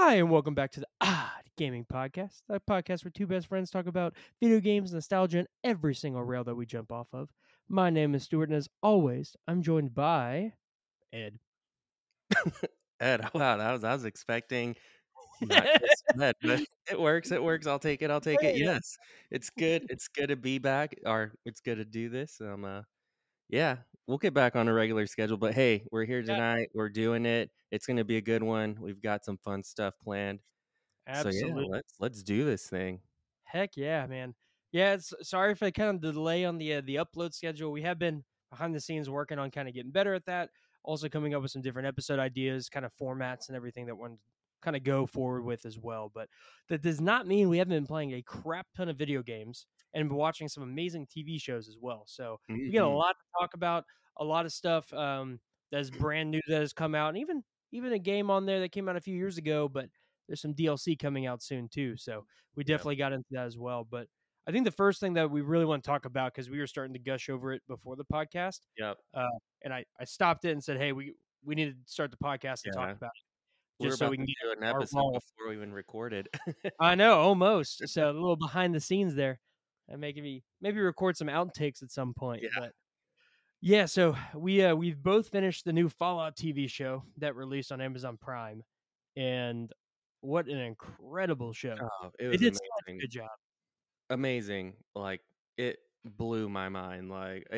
Hi, and welcome back to the Odd Gaming Podcast, a podcast where two best friends talk about video games, nostalgia, and every single rail that we jump off of. My name is Stuart, and as always, I'm joined by Ed. Ed, wow, I was expecting not just Ed, but it works. It works. I'll take it. I'll take it. Yes, it's good. It's good to be back, or it's good to do this. Yeah, we'll get back on a regular schedule. But hey, we're here Yeah, tonight. We're doing it. It's gonna be a good one. We've got some fun stuff planned. So yeah, absolutely. let's do this thing. Heck yeah, man. Yeah, it's sorry for the kind of delay on the upload schedule. We have been behind the scenes working on kind of getting better at that. Also coming up with some different episode ideas, kind of formats and everything that one kind of go forward with as well. But that does not mean we haven't been playing a crap ton of video games and been watching some amazing TV shows as well. So we got a Hmm. lot to talk about, a lot of stuff that's brand new that has come out, and even a game on there that came out a few years ago, but there's some DLC coming out soon too. So we Yep. definitely got into that as well. But I think the first thing that we really want to talk about, because we were starting to gush over it before the podcast, Yep. uh, and I stopped it and said, "Hey, we need to start the podcast and talk Yeah. about it, We're just so about we can to get do an our episode raw." before we even recorded. I know, almost. So a little behind the scenes there, and making me maybe record some outtakes at some point. Yeah. But yeah, so we've both finished the new Fallout TV show that released on Amazon Prime, and what an incredible show! Oh, it They was did such a amazing. good job. Amazing. Like it blew my mind.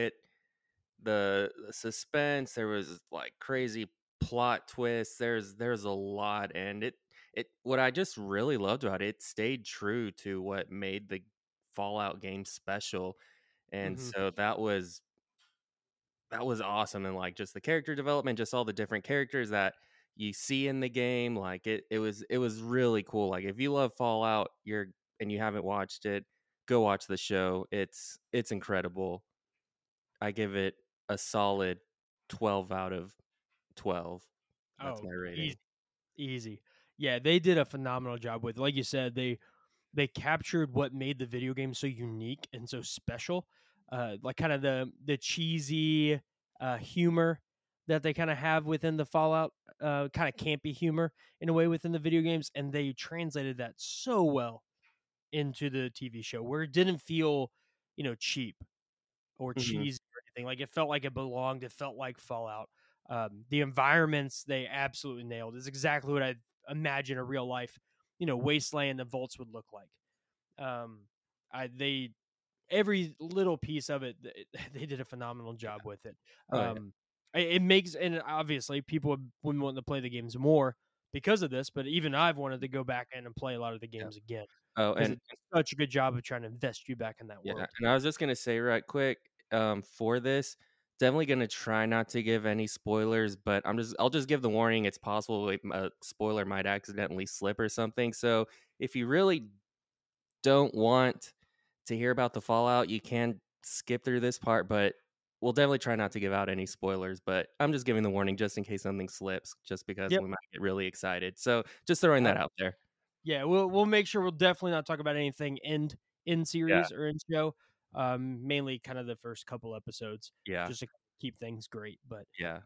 The suspense, there was like crazy plot twists. There's a lot, and it what I just really loved about it stayed true to what made the Fallout game special. And Hmm. so that was awesome, and like just the character development, just all the different characters that you see in the game, like it was really cool. Like if you love Fallout, and you haven't watched it, go watch the show. It's incredible. I give it a solid 12 out of 12. That's Oh, my easy, rating. easy. Yeah, they did a phenomenal job with, like you said, they captured what made the video game so unique and so special. Like kind of the cheesy humor that they kind of have within the Fallout, kind of campy humor in a way within the video games, and they translated that so well into the TV show where it didn't feel, cheap or Mhm. cheesy or anything. Like it felt like it belonged. It felt like Fallout. The environments they absolutely nailed. Is exactly what I imagine a real life, wasteland the vaults would look like. Um, they every little piece of it, they did a phenomenal job with it. Oh, yeah. It makes, and obviously people wouldn't want to play the games more because of this, but even I've wanted to go back in and play a lot of the Yeah. games again Oh, because and it did such a good job of trying to invest you back in that yeah, world. and I was just gonna say right quick, for this, definitely gonna try not to give any spoilers, but I'll just give the warning. It's possible a spoiler might accidentally slip or something. So if you really don't want to hear about the fallout, you can skip through this part. But we'll definitely try not to give out any spoilers. But I'm just giving the warning just in case something slips, just because Yep. we might get really excited. So just throwing that out there. Yeah, we'll make sure we'll definitely not talk about anything in Yeah, series or in show. Mainly kind of the first couple episodes, yeah, just to keep things great. But yeah.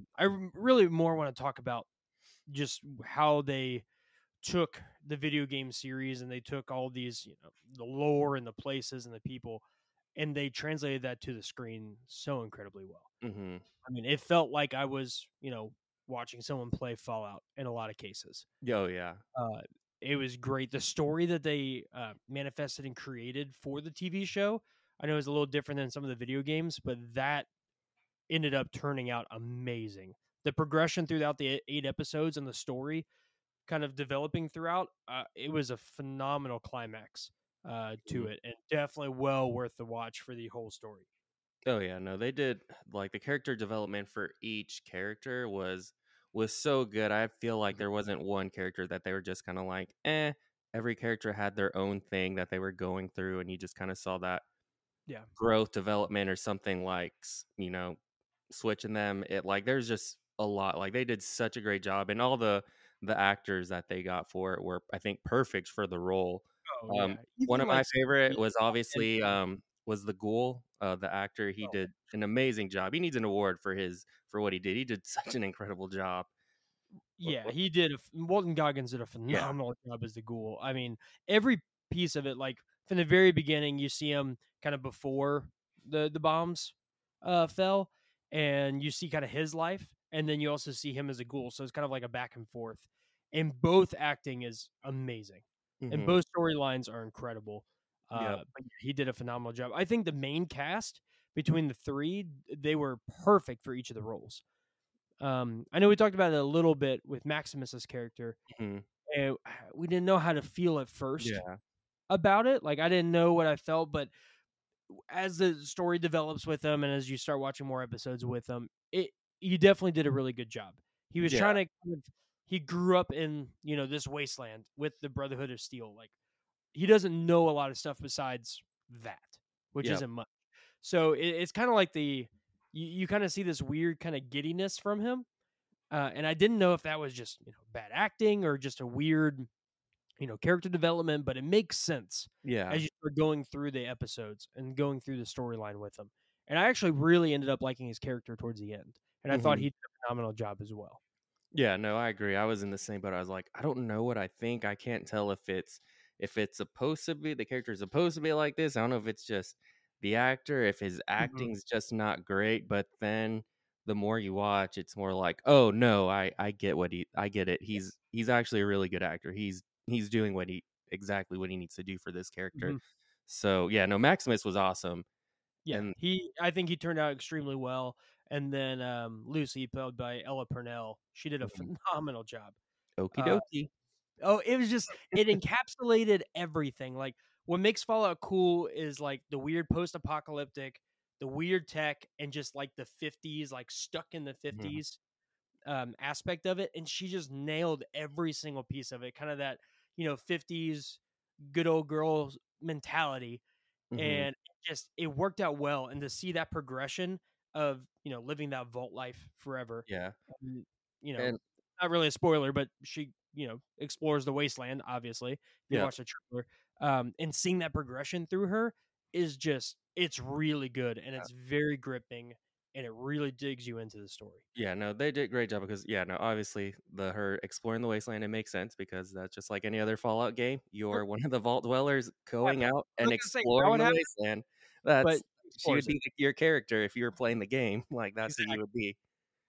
really more want to talk about just how they took the video game series and they took all these, the lore and the places and the people, and they translated that to the screen so incredibly well. Hmm. I mean, it felt like I was, watching someone play Fallout in a lot of cases. Oh yeah. Uh, it was great. The story that they manifested and created for the TV show, I know it was a little different than some of the video games, but that ended up turning out amazing. The progression throughout the 8 episodes and the story kind of developing throughout, it was a phenomenal climax to Mhm. it, and definitely well worth the watch for the whole story. Oh yeah, no, they did like the character development for each character was so good. I feel like Mhm. there wasn't one character that they were just kind of like, eh. Every character had their own thing that they were going through, and you just kind of saw that Yeah. growth development or something like switching them. It like there's just a lot. Like they did such a great job, and all the actors that they got for it were, I think, perfect for the role. Oh Um, yeah. one Even of like my favorite was and obviously was the Ghoul, the actor. He oh, did an amazing job. He needs an award for what he did. He did such an incredible job. Yeah, he did. Walton Goggins did a Yeah. phenomenal job as the Ghoul. I mean, every piece of it, like from the very beginning, you see him kind of before the bombs fell, and you see kind of his life, and then you also see him as a Ghoul. So it's kind of like a back and forth. And both acting is amazing, and Hmm. both storylines are incredible. Yep. But yeah, he did a phenomenal job. I think the main cast between the three, they were perfect for each of the roles. I know we talked about it a little bit with Maximus's character, Hmm. and we didn't know how to feel at first Yeah. about it. Like I didn't know what I felt, but as the story develops with him, and as you start watching more episodes with him, it he definitely did a really good job. He was Yeah. trying to he grew up in this wasteland with the Brotherhood of Steel. Like he doesn't know a lot of stuff besides that, which Yep. isn't much. So it's kind of like you kind of see this weird kind of giddiness from him, and I didn't know if that was just bad acting or just a weird character development, but it makes sense Yeah. as you start going through the episodes and going through the storyline with him. And I actually really ended up liking his character towards the end, and I thought Hmm. he did a phenomenal job as well. Yeah, no, I agree. I was in the same boat. I was like, I don't know what I think. I can't tell if it's supposed to be the character is supposed to be like this. I don't know if it's just the actor, if his Mhm. acting's just not great. But then the more you watch, it's more like, oh no, I get I get it. Yeah. He's actually a really good actor. He's doing what he exactly what he needs to do for this character. Mhm. So yeah, no, Maximus was awesome. Yeah, And I think he turned out extremely well. And then Lucy, played by Ella Purnell, she did a mhm, phenomenal job. okie Uh, dokie. Oh, it was just it encapsulated everything. Like what makes Fallout cool is like the weird post-apocalyptic, the weird tech, and just like the 50s, like stuck in the Hmm. 50s aspect of it. And she just nailed every single piece of it. Kind of that, 50s good old girls mentality. Hmm. And it worked out well. And to see that progression of, living that vault life forever, Yeah. um, you know, And not really a spoiler, but she, explores the wasteland, obviously, if you yeah. watch the trailer. And seeing that progression through her is it's really good and it's very gripping and it really digs you into the story. Yeah, no, they did a great job because yeah, no, obviously the her exploring the wasteland it makes sense because that's just like any other Fallout game. Yep. You're one of the vault dwellers going Happens. out I and was gonna say how exploring it the happens, wasteland. but That's she she would explores it. be your character if you were playing the game. Like that's who you Exactly. would be.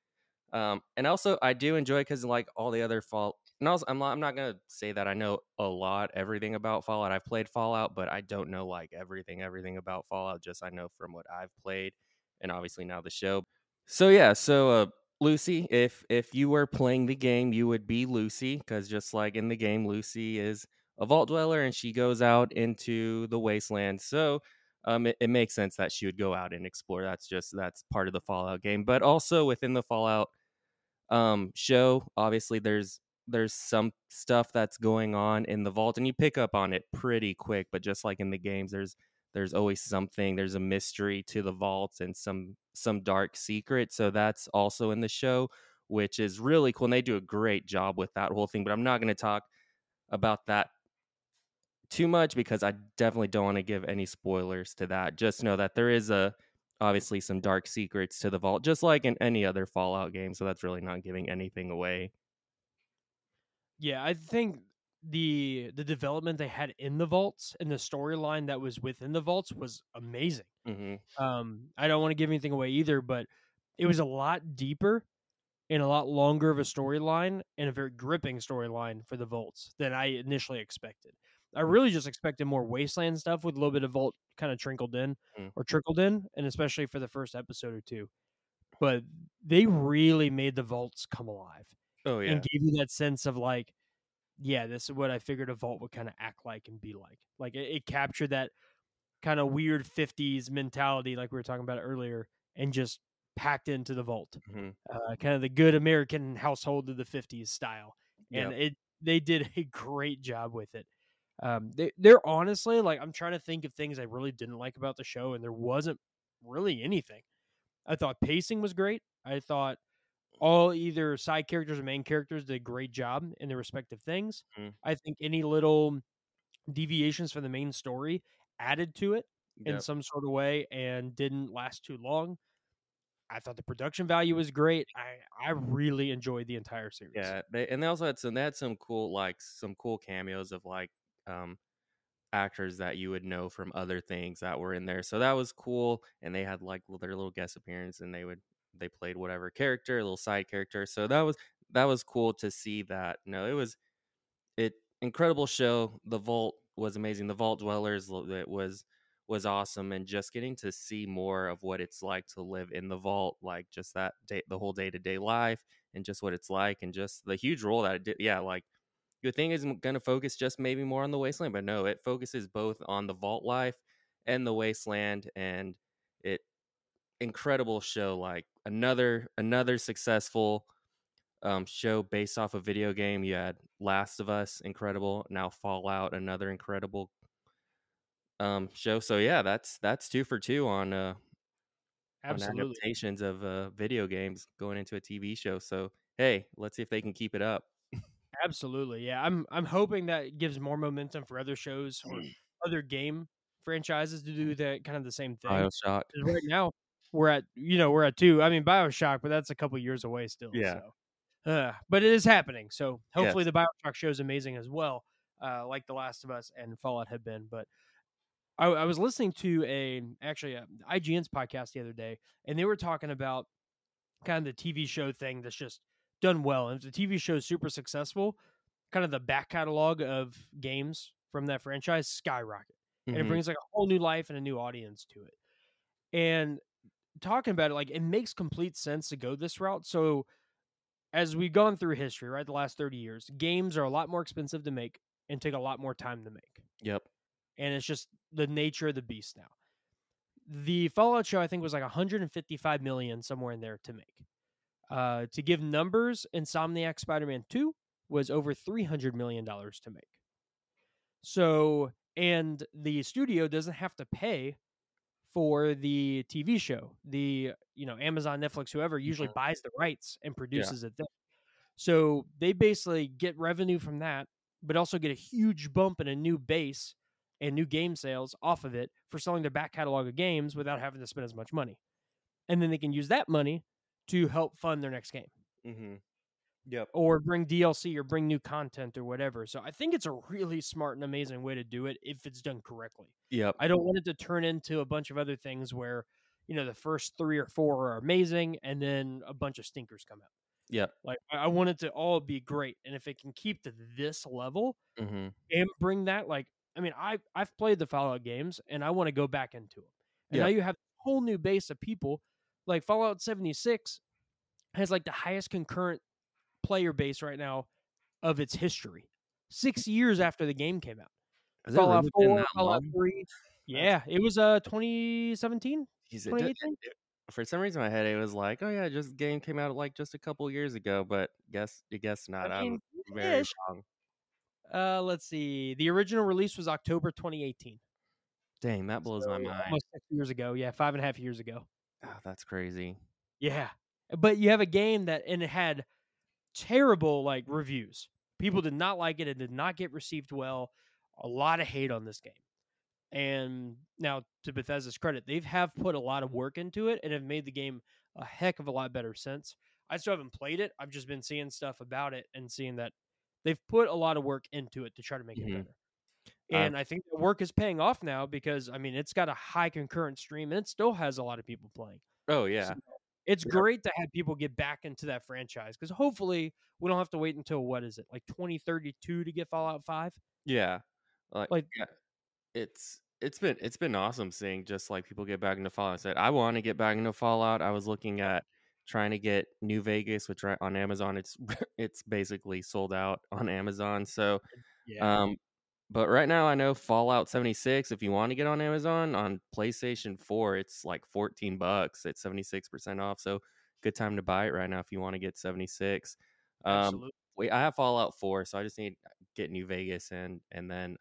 And also I do enjoy because like all the other Fallout. And also, I'm not gonna say that I know everything about Fallout. I've played Fallout, but I don't know like everything about Fallout. Just I know from what I've played, and obviously now the show. So yeah, Lucy, if you were playing the game, you would be Lucy because just like in the game, Lucy is a vault dweller and she goes out into the wasteland. So it makes sense that she would go out and explore. That's part of the Fallout game, but also within the Fallout show, obviously there's some stuff that's going on in the vault, and you pick up on it pretty quick. But just like in the games, there's always something. There's a mystery to the vaults and some dark secret. So that's also in the show, which is really cool. And they do a great job with that whole thing. But I'm not going to talk about that too much because I definitely don't want to give any spoilers to that. Just know that there is a obviously some dark secrets to the vault, just like in any other Fallout game. So that's really not giving anything away. Yeah, I think the development they had in the vaults and the storyline that was within the vaults was amazing. Hmm. I don't want to give anything away either, but it was a lot deeper and a lot longer of a storyline and a very gripping storyline for the vaults than I initially expected. I really just expected more wasteland stuff with a little bit of vault kind of trickled in Hmm. or trickled in, and especially for the first episode or two. But they really made the vaults come alive Oh and yeah. gave you that sense of like, yeah, this is what I figured a vault would kind of act like and be like. Like it captured that kind of weird 50s mentality, like we were talking about earlier, and just packed into the vault. Hmm. Kind of the good American household of the 50s style. And Yep. they did a great job with it. They're honestly like, I'm trying to think of things I really didn't like about the show, and there wasn't really anything. I thought pacing was great. I thought all either side characters or main characters did a great job in their respective things. Hmm. I think any little deviations from the main story added to it in Yep. some sort of way and didn't last too long. I thought the production value was great. I really enjoyed the entire series. Yeah, they also had some cool some cool cameos of um actors that you would know from other things that were in there. So that was cool, and they had like their little guest appearance, and they played whatever character, a little side character. So that was cool to see that. No, it incredible show. The Vault was amazing. The Vault Dwellers it was awesome, and just getting to see more of what it's like to live in the vault, like just that day, the whole day-to-day life, and just what it's like, and just the huge role that it did. Yeah, like your thing isn't going to focus just maybe more on the wasteland, but no, it focuses both on the vault life and the wasteland, and it incredible show. Like another successful show based off a video game. You had Last of Us, incredible. Now Fallout, another incredible show. So yeah, that's 2 for 2 on Absolutely. adaptations of video games going into a TV show. So hey, let's see if they can keep it up. Absolutely. Yeah. I'm hoping that gives more momentum for other shows or other game franchises to do that kind of the same thing. BioShock. Because right now we're at 2. I mean, BioShock, but that's a couple years away still. Yeah. So but it is happening. So hopefully Yes. the BioShock show is amazing as well, like The Last of Us and Fallout have been. But I was listening to actually IGN's podcast the other day, and they were talking about kind of the TV show thing that's just done well. And if the TV show is super successful, kind of the back catalog of games from that franchise skyrocket. And it Hmm. brings like a whole new life and a new audience to it. And talking about it, like it makes complete sense to go this route. So as we've gone through history, right, the last 30 years, games are a lot more expensive to make and take a lot more time to make. Yep. And it's just the nature of the beast now. The Fallout show, I think, was like 155 million somewhere in there to make. To give numbers, Insomniac Spider-Man 2 was over $300 million to make. So, and the studio doesn't have to pay for the TV show. Amazon, Netflix, whoever usually Mhm. buys the rights and Yeah. produces it there. So they basically get revenue from that, but also get a huge bump in a new base and new game sales off of it for selling their back catalog of games without having to spend as much money. And then they can use that money to help fund their next game Hmm. Yep. or bring DLC or bring new content or whatever. So I think it's a really smart and amazing way to do it if it's done correctly. Yep. I don't want it to turn into a bunch of other things where, the first 3 or 4 are amazing and then a bunch of stinkers come out. Yep. Like I want it to all be great. And if it can keep to this level Hmm. and bring that, like, I mean, I've played the Fallout games and I want to go back into them. And now Yep. you have a whole new base of people. Like Fallout 76 has like the highest concurrent player base right now of its history. 6 years after the game came out. Has it Fallout really been 4, that Fallout long? 3. That's Yeah, it was 2017, Jeez, 2018. for some reason in my head it was like, oh yeah, just game came out like just a couple years ago, but guess I not. I'm mean, very ish. wrong. Let's see. The original release was October 2018. Dang, that blows my So mind. almost 6 years ago. Yeah, 5.5 years ago. Oh, that's crazy. Yeah. But you have a game and it had terrible like reviews. People did not like it. It did not get received well. A lot of hate on this game. And now to Bethesda's credit, have put a lot of work into it and have made the game a heck of a lot better since. I still haven't played it. I've just been seeing stuff about it and seeing that they've put a lot of work into it to try to make it Hmm. better. I've And I think the work is paying off now because I mean it's got a high concurrent stream and it still has a lot of people playing. Oh So yeah. it's Yep. great to have people get back into that franchise because hopefully we don't have to wait until what is it like 2032 to get Fallout 5? Yeah. Like Like yeah, it's been awesome seeing just like people get back into Fallout. I said I want to get back into Fallout. I was looking at trying to get New Vegas, which right on Amazon, it's it's basically sold out on Amazon. So yeah, um but right now I know Fallout 76, if you want to get on Amazon on PlayStation 4, it's like $14. It's 76% off. So good time to buy it right now if you want to get 76. Um absolutely. I have Fallout 4, so I just need to get New Vegas and then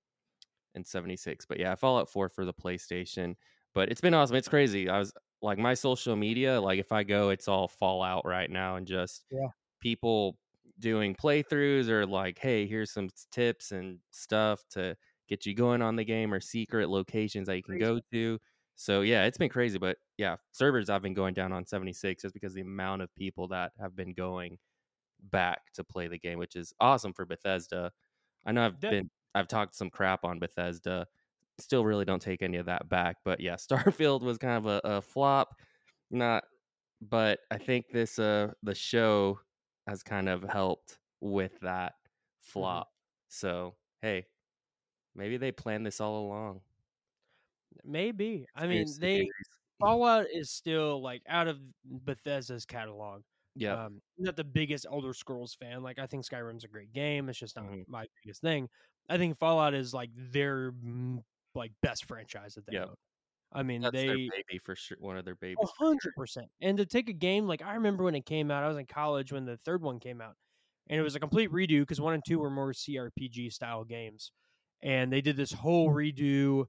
and 76. But yeah, Fallout 4 for the PlayStation. But it's been awesome. It's crazy. I was like my social media, like if I go, it's all Fallout right now and just Yeah, people doing playthroughs or like, hey, here's some tips and stuff to get you going on the game or secret locations that you can crazy. go to. So yeah, it's been crazy, but yeah, servers have been going down on 76 just because the amount of people that have been going back to play the game, which is awesome for Bethesda. I know I've talked some crap on Bethesda. Still really don't take any of that back, but yeah, Starfield was kind of a flop. Not but I think this the show has kind of helped with that Mhm. flop. So, hey, maybe they planned this all along. Maybe. I mean, Conspiracy they theories. Fallout is still, like, out of Bethesda's catalog, Yep. not the biggest Elder Scrolls fan, like, I think Skyrim's a great game, it's just not Mhm. my biggest thing. I think Fallout is, like, their, like, best franchise that they Yep. own. I mean, That's their they baby for sure, one of their babies for sure. 100%, and to take a game like, I remember when it came out, I was in college when the 3rd one came out, and it was a complete redo because 1 and 2 were more CRPG style games, and they did this whole redo,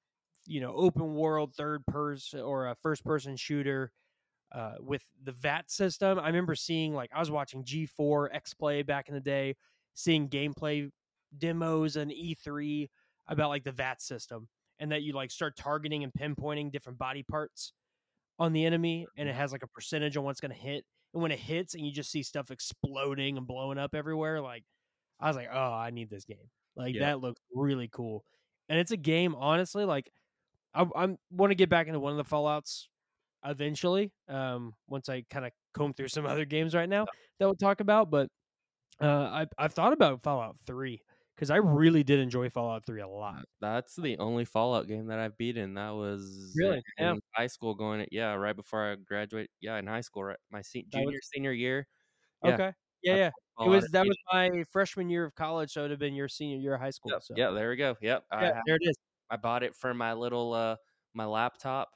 open world third person or a first person shooter with the VAT system. I remember seeing like I was watching G4 X Play back in the day, seeing gameplay demos and E3 about like the VAT system and that you like start targeting and pinpointing different body parts on the enemy and it has like a percentage on what's going to hit. And when it hits and you just see stuff exploding and blowing up everywhere, like I was like, oh, I need this game. Like Yep. that looks really cool. And it's a game, honestly, like I'm want to get back into one of the Fallouts eventually. Once I kind of comb through some other games right now that we'll talk about, but I've thought about Fallout 3 because I really did enjoy Fallout 3 a lot. That's the only Fallout game that I've beaten. That was Really? Yeah, in high school right before I graduate. Yeah, in high school, right? My that was senior year. Yeah, okay. Yeah, I yeah. played It Fallout was and that beat was it. my freshman year of college, so it'd have been your senior year of high school. Yep. So Yeah, there we go. Yep. yeah, there it is. I bought it for my little my laptop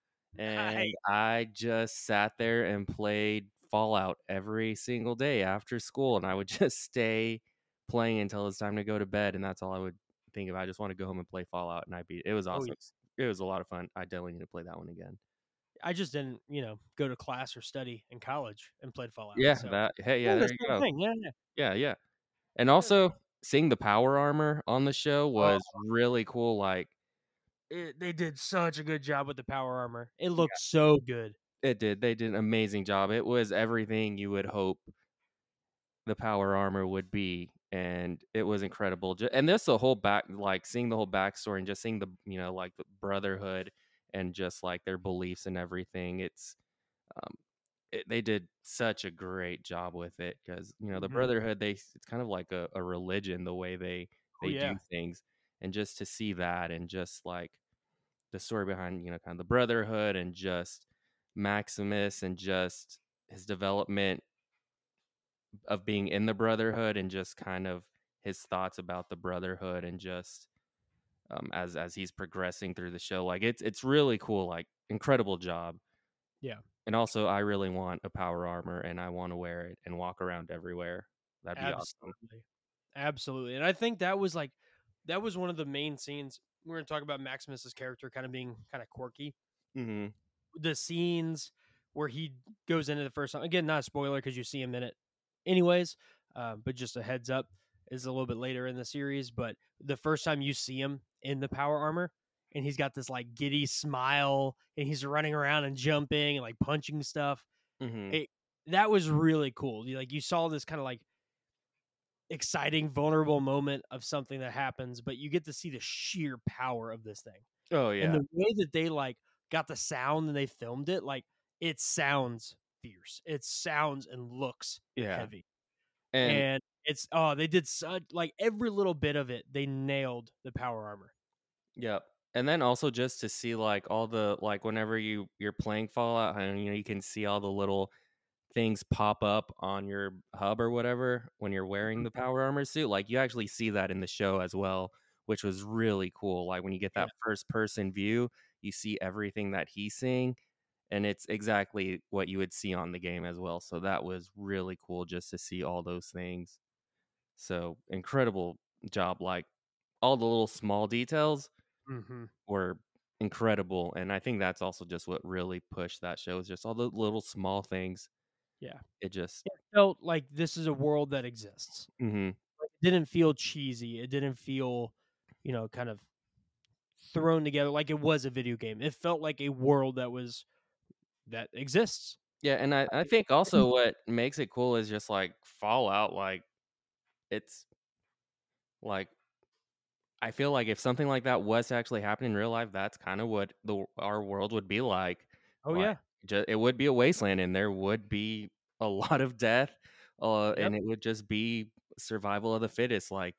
and Nice. I just sat there and played Fallout every single day after school and I would just stay playing until it's time to go to bed and that's all I would think of. I just want to go home and play Fallout and I beat it. It was Oh awesome. yeah. It was a lot of fun. I definitely need to play that one again. I just didn't, go to class or study in college and played Fallout. Yeah, So that hey, yeah, yeah, the there you same go. thing. Yeah, yeah. Yeah, yeah. And Yeah. also seeing the power armor on the show Oh, was really cool. Like they did such a good job with the power armor. It looked so good. it did. They did an amazing job. It was everything you would hope the power armor would be, and it was incredible. And this the whole back, like seeing the whole backstory and just seeing the like the brotherhood and just like their beliefs and everything. Um, they did such a great job with it because the Mhm. brotherhood it's kind of like a religion the way Oh, they do yeah. things, and just to see that and just like the story behind kind of the brotherhood and just Maximus and just his development of being in the brotherhood and just kind of his thoughts about the brotherhood and just as he's progressing through the show, like it's really cool, like incredible job. Yeah. And also I really want a power armor and I want to wear it and walk around everywhere. That'd be awesome. Absolutely. Absolutely, and I think that was one of the main scenes. We're gonna talk about Maximus's character kind of being kinda quirky. Hmm. The scenes where he goes into the first time again, not a spoiler because you see him in it anyways, but just a heads up, is a little bit later in the series, but the first time you see him in the power armor and he's got this, like, giddy smile and he's running around and jumping and, like, punching stuff, Hmm. it that was really cool. You saw this kinda, like, exciting, vulnerable moment of something that happens, but you get to see the sheer power of this thing. Oh And yeah. the way that they like got the sound and they filmed it, like it sounds fierce. It sounds and looks Yeah. heavy. And And they did such like every little bit of it, they nailed the power armor. yep. And then also just to see like all the like whenever you're playing Fallout and you can see all the little things pop up on your hub or whatever when you're wearing Mhm. the power armor suit. Like you actually see that in the show as well, which was really cool. Like when you get Yeah, that first person view, you see everything that he's seeing, and it's exactly what you would see on the game as well. So that was really cool just to see all those things. So incredible job. Like all the little small details mhm, were incredible. And I think that's also just what really pushed that show is just all the little small things. yeah. It just It felt like this is a world that exists. mhm. Like, it didn't feel cheesy. It didn't feel, kind of thrown together like it was a video game. It felt like a world that exists. Yeah, and I think also what makes it cool is just like Fallout, like it's like I feel like if something like that was to actually happen in real life, that's kind of what our world would be like. Oh Like, yeah. it would be a wasteland, and there would be a lot of death, Yep. and it would just be survival of the fittest. Like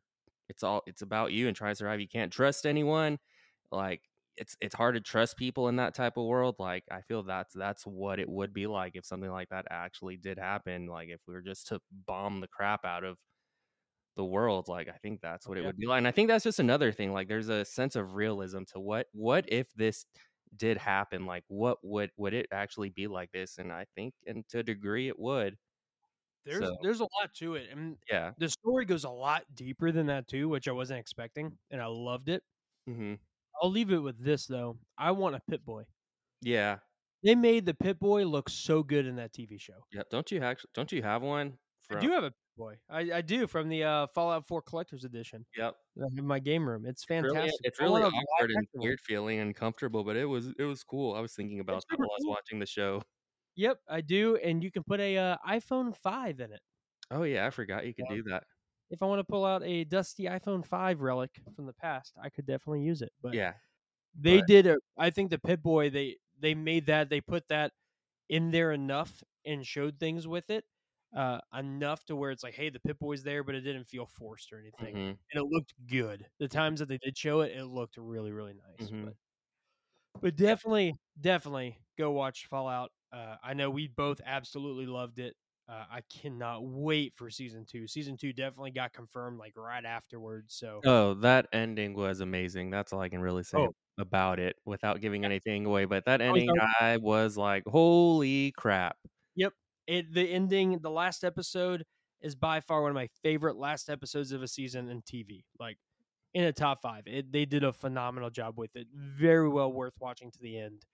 it's about you and trying to survive. You can't trust anyone. Like it's hard to trust people in that type of world. Like I feel that's what it would be like if something like that actually did happen. Like if we were just to bomb the crap out of the world, like I think that's Oh what it yeah. would be like. And I think that's just another thing. Like there's a sense of realism to what if this did happen? Like what would it actually be like this? And I think and to a degree it would. So There's a lot to it, and yeah. the story goes a lot deeper than that too, which I wasn't expecting, and I loved it. Hmm. I'll leave it with this though. I want a Pit Boy. Yeah. They made the Pit Boy look so good in that TV show. Yep. Don't you have one I from do have a Pit Boy. I do from the Fallout 4 Collector's Edition. yep. I have in my game room. It's It's really fantastic. it's I really want a awkward live and action one. weird feeling and uncomfortable, but it was cool. I was thinking about It's that super while I was cool. watching the show. Yep, I do, and you can put a iPhone 5 in it. Oh yeah, I forgot you could Yeah. do that. If I want to pull out a dusty iPhone 5 relic from the past, I could definitely use it. But Yeah. they But did a I think the Pit Boy, they made that, they put that in there enough and showed things with it, enough to where it's like, "Hey, the Pit Boy's there," but it didn't feel forced or anything, mhm. and it looked good. The times that they did show it, it looked really, really nice, Mhm. but Yeah. definitely go watch Fallout. I know we both absolutely loved it. I cannot wait for season 2. Season 2 definitely got confirmed, like, right afterwards, so Oh, that ending was amazing. That's all I can really say oh, about it without giving anything away, but that I was ending, I was like, "Holy crap." Yep. The ending, the last episode is by far one of my favorite last episodes of a season in TV. Like in a top 5. They did a phenomenal job with it. Very well worth watching to the end.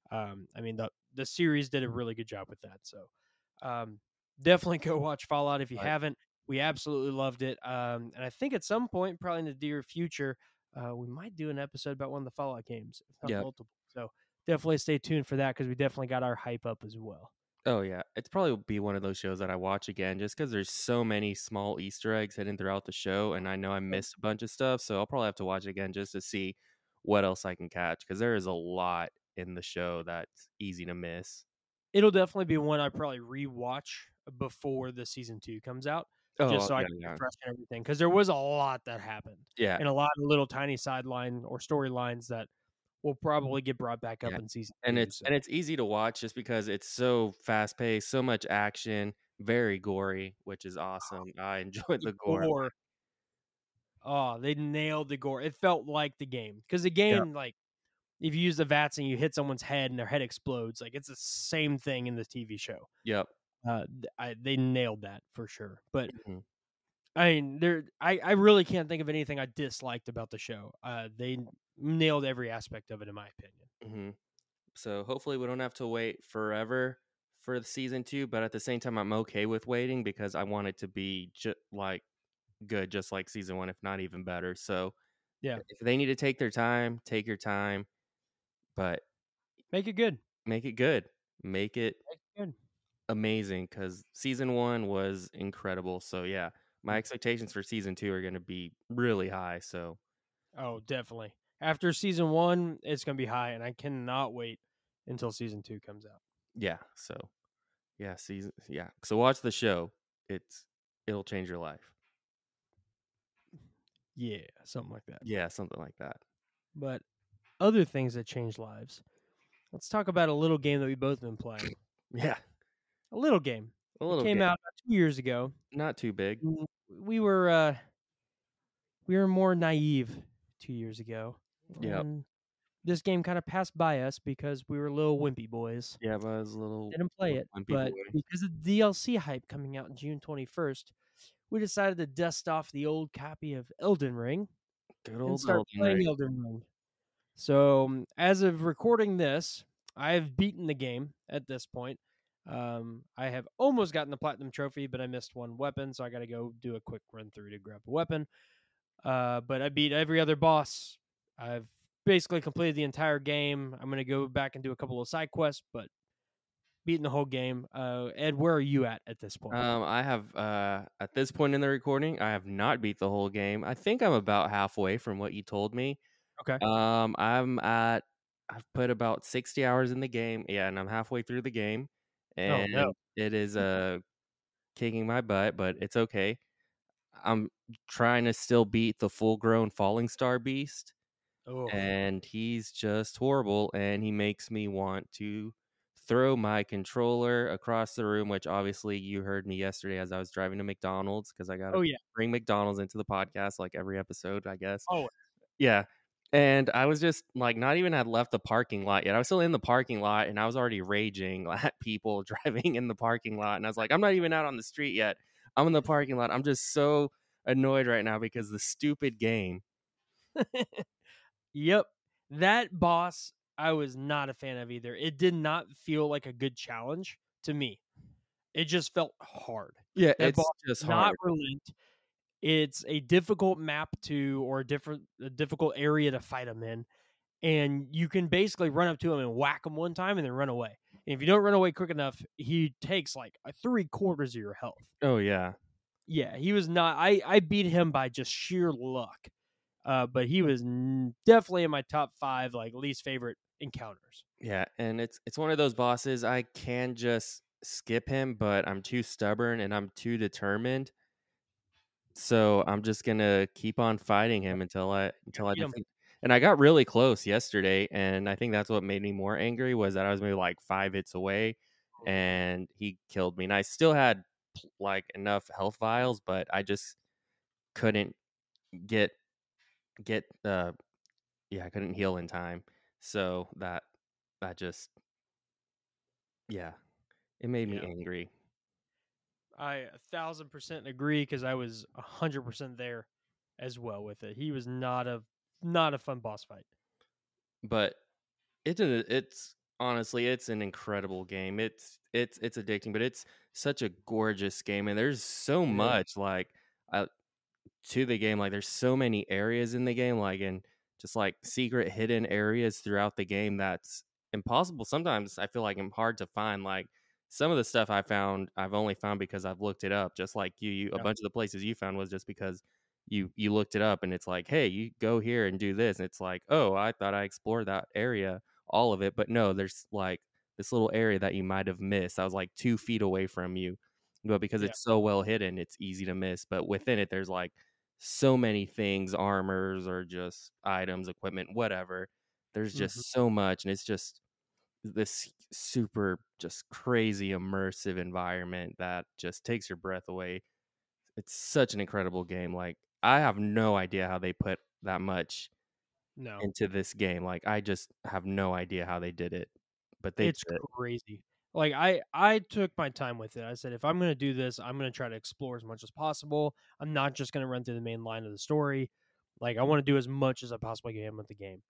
I mean the series did a really good job with that. So um, definitely go watch Fallout if you But haven't. We absolutely loved it. And I think at some point, probably in the near future, we might do an episode about one of the Fallout games, if not yeah. multiple. So definitely stay tuned for that because we definitely got our hype up as well. Oh, yeah. It's probably be one of those shows that I watch again just because there's so many small Easter eggs hidden throughout the show, and I know I missed a bunch of stuff, so I'll probably have to watch it again just to see what else I can catch because there is a lot in the show that's easy to miss. It'll definitely be one I probably rewatch before the season 2 comes out, just Oh, so I yeah, can yeah. refresh everything. Because there was a lot that happened, Yeah, and a lot of little tiny sideline or storylines that will probably get brought back up yeah. in season And 2, it's so and it's easy to watch just because it's so fast-paced, so much action, very gory, which is awesome. I enjoyed the the gore. gore oh, they nailed the gore. It felt like the game because the Yep, game, like, if you use the VATS and you hit someone's head and their head explodes, like, it's the same thing in the TV show. yep. They nailed that for sure, but Mhm, I mean, I really can't think of anything I disliked about the show. They nailed every aspect of it, in my opinion. mhm. So hopefully we don't have to wait forever for the season 2, but at the same time I'm okay with waiting because I want it to be like good just like season 1 if not even better. So Yeah, if they need to take their time, take your time, but make it good. make it good. Make it Make it good. amazing cuz season 1 was incredible. So yeah, my Mm. expectations for season 2 are going to be really high. So Oh, definitely. After season 1, it's gonna be high, and I cannot wait until season 2 comes out. yeah, so yeah, season yeah. So watch the show. It'll change your life. Yeah, something like that. Yeah, something like that. But other things that change lives. Let's talk about a little game that we both been playing. Yeah, A little game. a It little came bit. out about 2 years ago. Not too big. We were more naive 2 years ago, Yep. and this game kinda passed by us because we were little wimpy boys. Yeah, but I was a Didn't play little it, wimpy but boy. because of the DLC hype coming out in June 21st, we decided to dust off the old copy of Elden Ring Good and old start Elden playing Ring. Elden Ring. So, as of recording this, I've beaten the game at this point. I have almost gotten the platinum trophy, but I missed one weapon, so I got to go do a quick run through to grab a weapon. But I beat every other boss. I've basically completed the entire game. I'm gonna go back and do a couple of side quests, but beating the whole game. Ed, where are you at this point? I have at this point in the recording, I have not beat the whole game. I think I'm about halfway from what you told me. Okay. I've put about 60 hours in the game. Yeah, and I'm halfway through the game, Oh no. and it is kicking my butt, but it's okay. I'm trying to still beat the full-grown Falling Star Beast, Oh. and he's just horrible, and he makes me want to throw my controller across the room, which obviously you heard me yesterday as I was driving to McDonald's because I got to Oh yeah. bring McDonald's into the podcast like every episode, I guess. Oh Yeah. And I was just like, not even had left the parking lot yet. I was still in the parking lot and I was already raging at people driving in the parking lot. And I was like, I'm not even out on the street yet. I'm in the parking lot. I'm just so annoyed right now because the stupid game. yep. That boss I was not a fan of either. It did not feel like a good challenge to me. It just felt hard. Yeah, That it's boss just did not hard. relent. It's a difficult map to or a difficult area to fight him in. And you can basically run up to him and whack him one time and then run away. And if you don't run away quick enough, he takes like a 3/4 of your health. Oh, yeah. Yeah, he was not. I beat him by just sheer luck. But he was definitely in my top 5 like least favorite encounters. Yeah. And it's one of those bosses I can just skip him, but I'm too stubborn and I'm too determined. So I'm just gonna keep on fighting Yep, him you gotta until I beat him. defeat. And I got really close yesterday, and I think that's what made me more angry was that I was maybe like 5 hits away, and he killed me. And I still had like enough health vials, but I just couldn't get get yeah, I couldn't heal in time. So that just yeah, it made me Yeah, angry. I 1,000% agree because I was 100% there as well with it. He was not a fun boss fight. But it's honestly, it's an incredible game. It's addicting, but it's such a gorgeous game, and there's so It is. much like uh, to the game. Like there's so many areas in the game, like and just like secret hidden areas throughout the game that's impossible. Sometimes I feel like I'm hard to find. Like some of the stuff I found, I've only found because I've looked it up. Just like you a Yeah, bunch of the places you found was just because you looked it up, and it's like, hey, you go here and do this, and it's like, oh, I thought I explored that area, all of it, but no, there's like this little area that you might have missed. I was like 2 feet away from you, but because yeah. it's so well hidden, it's easy to miss. But within it, there's like so many things, armors or just items, equipment, whatever. There's Mhm. just so much, and it's just this super just crazy immersive environment that just takes your breath away. It's such an incredible game. Like I have no idea how they put that much No. into this game. Like I just have no idea how they did it, but they It's did it. crazy. Like I took my time with it. I said if I'm going to do this, I'm going to try to explore as much as possible. I'm not just going to run through the main line of the story. Like I want to do as much as I possibly can with the game.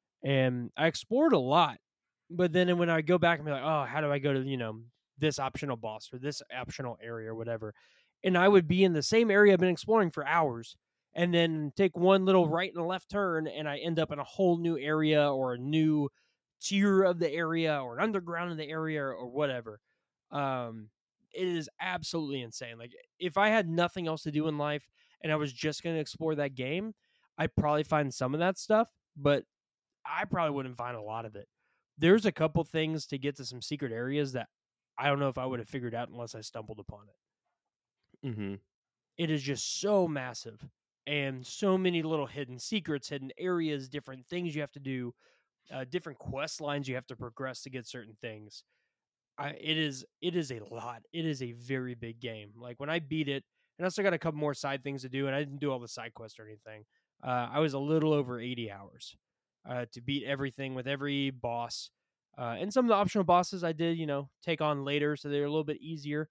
And I explored a lot. But then when I go back and be like, "Oh, how do I go to, this optional boss or this optional area or whatever?" And I would be in the same area I've been exploring for hours and then take one little right and left turn and I end up in a whole new area or a new tier of the area or an underground in the area or whatever. Um, it is absolutely insane. Like if I had nothing else to do in life and I was just going to explore that game, I'd probably find some of that stuff, but I probably wouldn't find a lot of it. There's a couple things to get to some secret areas that I don't know if I would have figured out unless I stumbled upon it. Mhm. It is just so massive and so many little hidden secrets, hidden areas, different things you have to do, different quest lines you have to progress to get certain things. It is a lot. It is a very big game. Like when I beat it, and I still got a couple more side things to do, and I didn't do all the side quests or anything. I was a little over 80 hours to beat everything with every boss. And some of the optional bosses I did, take on later, so they're a little bit easier.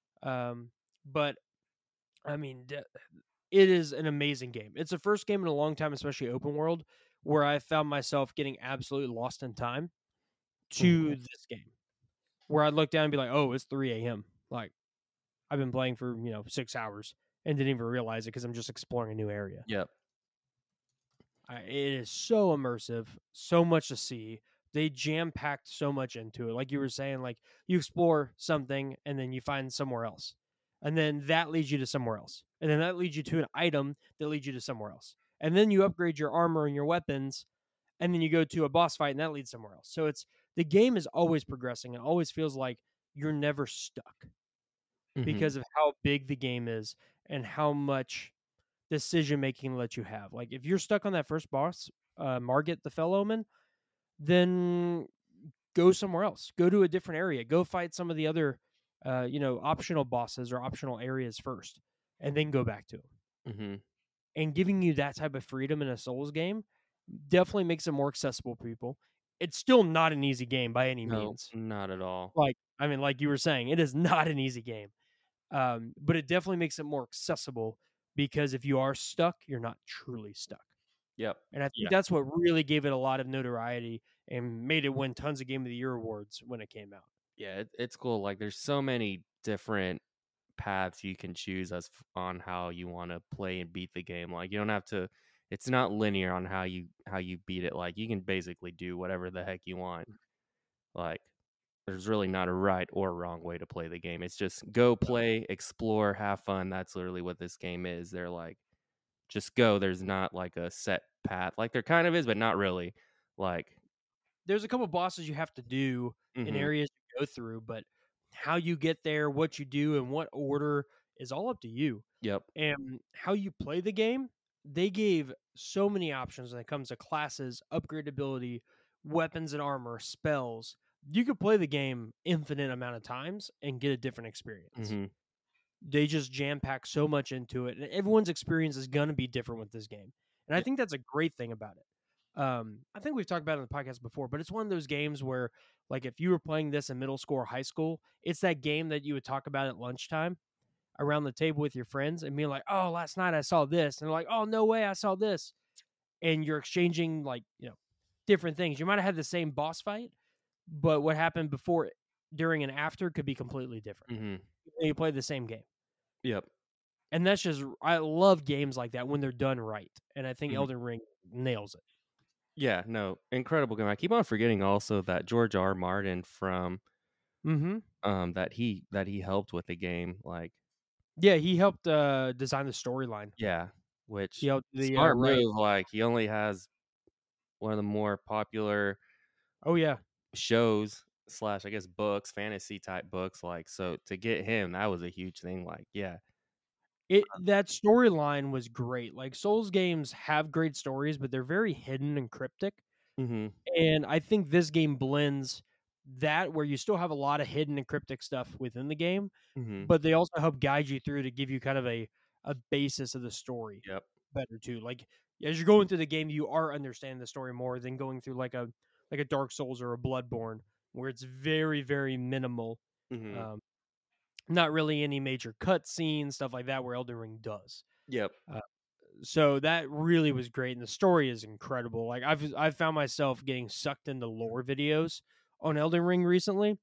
But I mean, it is an amazing game. It's the first game in a long time, especially open world, where I found myself getting absolutely lost in time Mhm. to this game where I'd look down and be like, "Oh, it's 3 a.m." Like I've been playing for 6 hours and didn't even realize it because I'm just exploring a new area. Yep. It is so immersive, so much to see. They jam packed so much into it. Like you were saying, like you explore something and then you find somewhere else. And then that leads you to somewhere else. And then that leads you to an item that leads you to somewhere else. And then you upgrade your armor and your weapons. And then you go to a boss fight and that leads somewhere else. So it's the game is always progressing. It always feels like you're never stuck Hmm. because of how big the game is and how much decision making let you have. Like if you're stuck on that first boss, Margit the Fellowman, then go somewhere else. Go to a different area. Go fight some of the other, optional bosses or optional areas first, and then go back to them. Hmm. And giving you that type of freedom in a Souls game definitely makes it more accessible to people. It's still not an easy game by any No, means. not at all. Like I mean, like you were saying, it is not an easy game. But it definitely makes it more accessible because if you are stuck, you're not truly stuck. Yep. And I think Yeah. that's what really gave it a lot of notoriety and made it win tons of Game of the Year awards when it came out. Yeah, it's cool. Like, there's so many different paths you can choose on how you want to play and beat the game. Like, you don't have to. It's not linear on how you beat it. Like, you can basically do whatever the heck you want. Like, there's really not a right or wrong way to play the game. It's just go play, explore, have fun. That's literally what this game is. They're like, just go. There's not like a set path. Like, there kind of is, but not really. Like, There's a couple bosses you have to do in mm-hmm. areas to go through, but how you get there, what you do, and what order is all up to you. Yep. And how you play the game, they gave so many options when it comes to classes, upgradability, weapons and armor, spells. You could play the game infinite amount of times and get a different experience. Mm-hmm. They just jam pack so much into it, and everyone's experience is going to be different with this game. And I Yep. think that's a great thing about it. I think we've talked about it on the podcast before, but it's one of those games where, like, if you were playing this in middle school or high school, it's that game that you would talk about at lunchtime around the table with your friends and being like, "Oh, last night I saw this," and they're like, "Oh, no way, I saw this," and you're exchanging like different things. You might have had the same boss fight, but what happened before, during, and after could be completely different. Mm-hmm. You play the same game. Yep. And that's just I love games like that when they're done right, and I think Mm-hmm. Elden Ring nails it. Yeah, no, incredible game. I keep on forgetting also that George R. Martin from Mhm. that he helped with the game. Like, Yeah, he helped, design the storyline. yeah, He which helped the, smart write. move. Like, he only has one of the more popular Oh, yeah. shows slash I guess books, fantasy type books. Like, so to get him, that was a huge thing. Like, yeah. That storyline was great. Like, Souls games have great stories, but they're very hidden and cryptic, Mm-hmm. and I think this game blends that where you still have a lot of hidden and cryptic stuff within the game, Mm-hmm. but they also help guide you through to give you kind of a basis of the story Yep. better too. Like as you're going through the game, you are understanding the story more than going through like a Dark Souls or a Bloodborne, where it's very very minimal. Mm-hmm. Um, Not really any major cut scenes, stuff like that, where Elden Ring does. Yep. Uh, so that really was great, and the story is incredible. Like I've found myself getting sucked into lore videos on Elden Ring recently.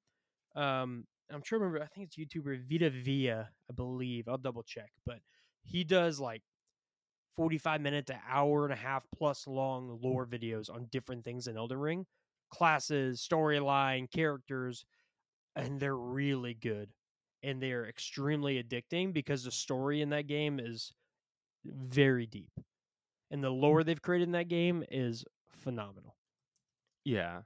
I'm sure. Remember, I think it's YouTuber Vita Via, I believe. I'll double check, but he does like 45-minute to hour and a half plus long lore videos on different things in Elden Ring, classes, storyline, characters, and they're really good. And they're extremely addicting because the story in that game is very deep. And the lore they've created in that game is phenomenal. Yeah.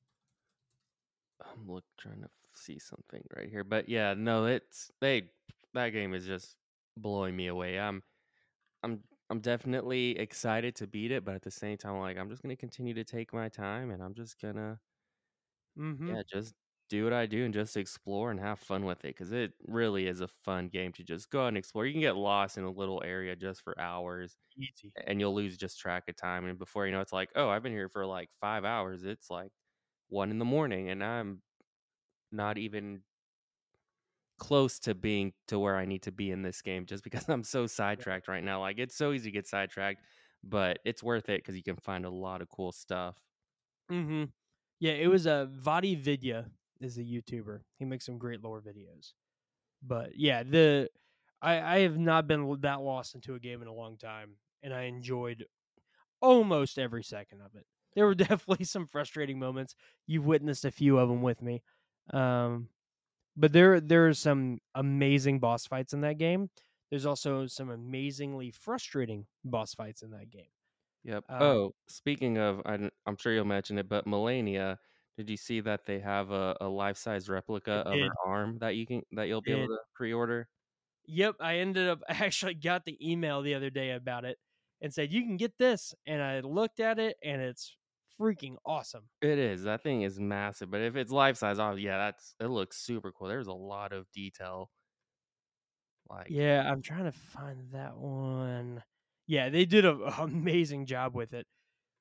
I'm trying to see something right here, but yeah, no, it's they that game is just blowing me away. I'm I'm definitely excited to beat it, but at the same time, like I'm just gonna continue to take my time, and I'm just gonna Mm-hmm. yeah, just do what I do and just explore and have fun with it because it really is a fun game to just go out and explore. You can get lost in a little area just for hours, Easy. and you'll lose just track of time. And before you know, it's like, oh, I've been here for like 5 hours. It's like 1 in the morning, and I'm not even close to being to where I need to be in this game just because I'm so sidetracked right now. Like it's so easy to get sidetracked, but it's worth it because you can find a lot of cool stuff. Mm-hmm. Yeah, it was a Vadi Vidya is a YouTuber. He makes some great lore videos. But yeah, I have not been that lost into a game in a long time, and I enjoyed almost every second of it. There were definitely some frustrating moments. You've witnessed a few of them with me. Um, but there are some amazing boss fights in that game. There's also some amazingly frustrating boss fights in that game. Yep. Um, Oh, speaking of, I'm sure you'll mention it, but Melania, did you see that they have a life-size replica I of her did, arm that you'll be able did. to pre-order? Yep, I ended up I actually got the email the other day about it and said, "You can get this." And I looked at it and it's freaking awesome. It is. That thing is massive, but if it's life size, oh yeah, it looks super cool. There's a lot of detail. Like, Yeah, I'm trying to find that one. Yeah, they did a amazing job with it.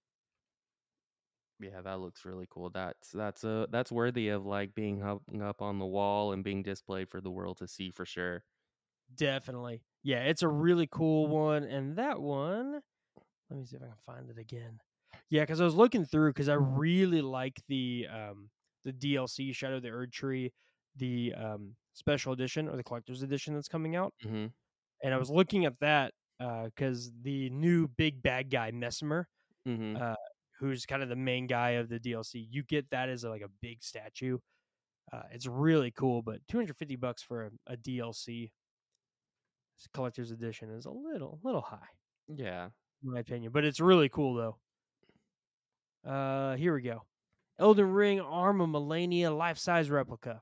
yeah, that looks really cool. That's worthy of like being hung up on the wall and being displayed for the world to see for sure. Definitely. Yeah, it's a really cool one. And that one, let me see if I can find it again. Yeah, because I was looking through because I really like the DLC Shadow of the Erd Tree, the special edition or the collector's edition that's coming out. Mhm. And I was looking at that because the new big bad guy Mesmer, Mhm. uh, who's kind of the main guy of the DLC, you get that as like a big statue. It's really cool, but $250 for a DLC collector's edition is a little high Yeah. in my opinion, but it's really cool though. Here we go. Elden Ring Arm of Melania life size replica,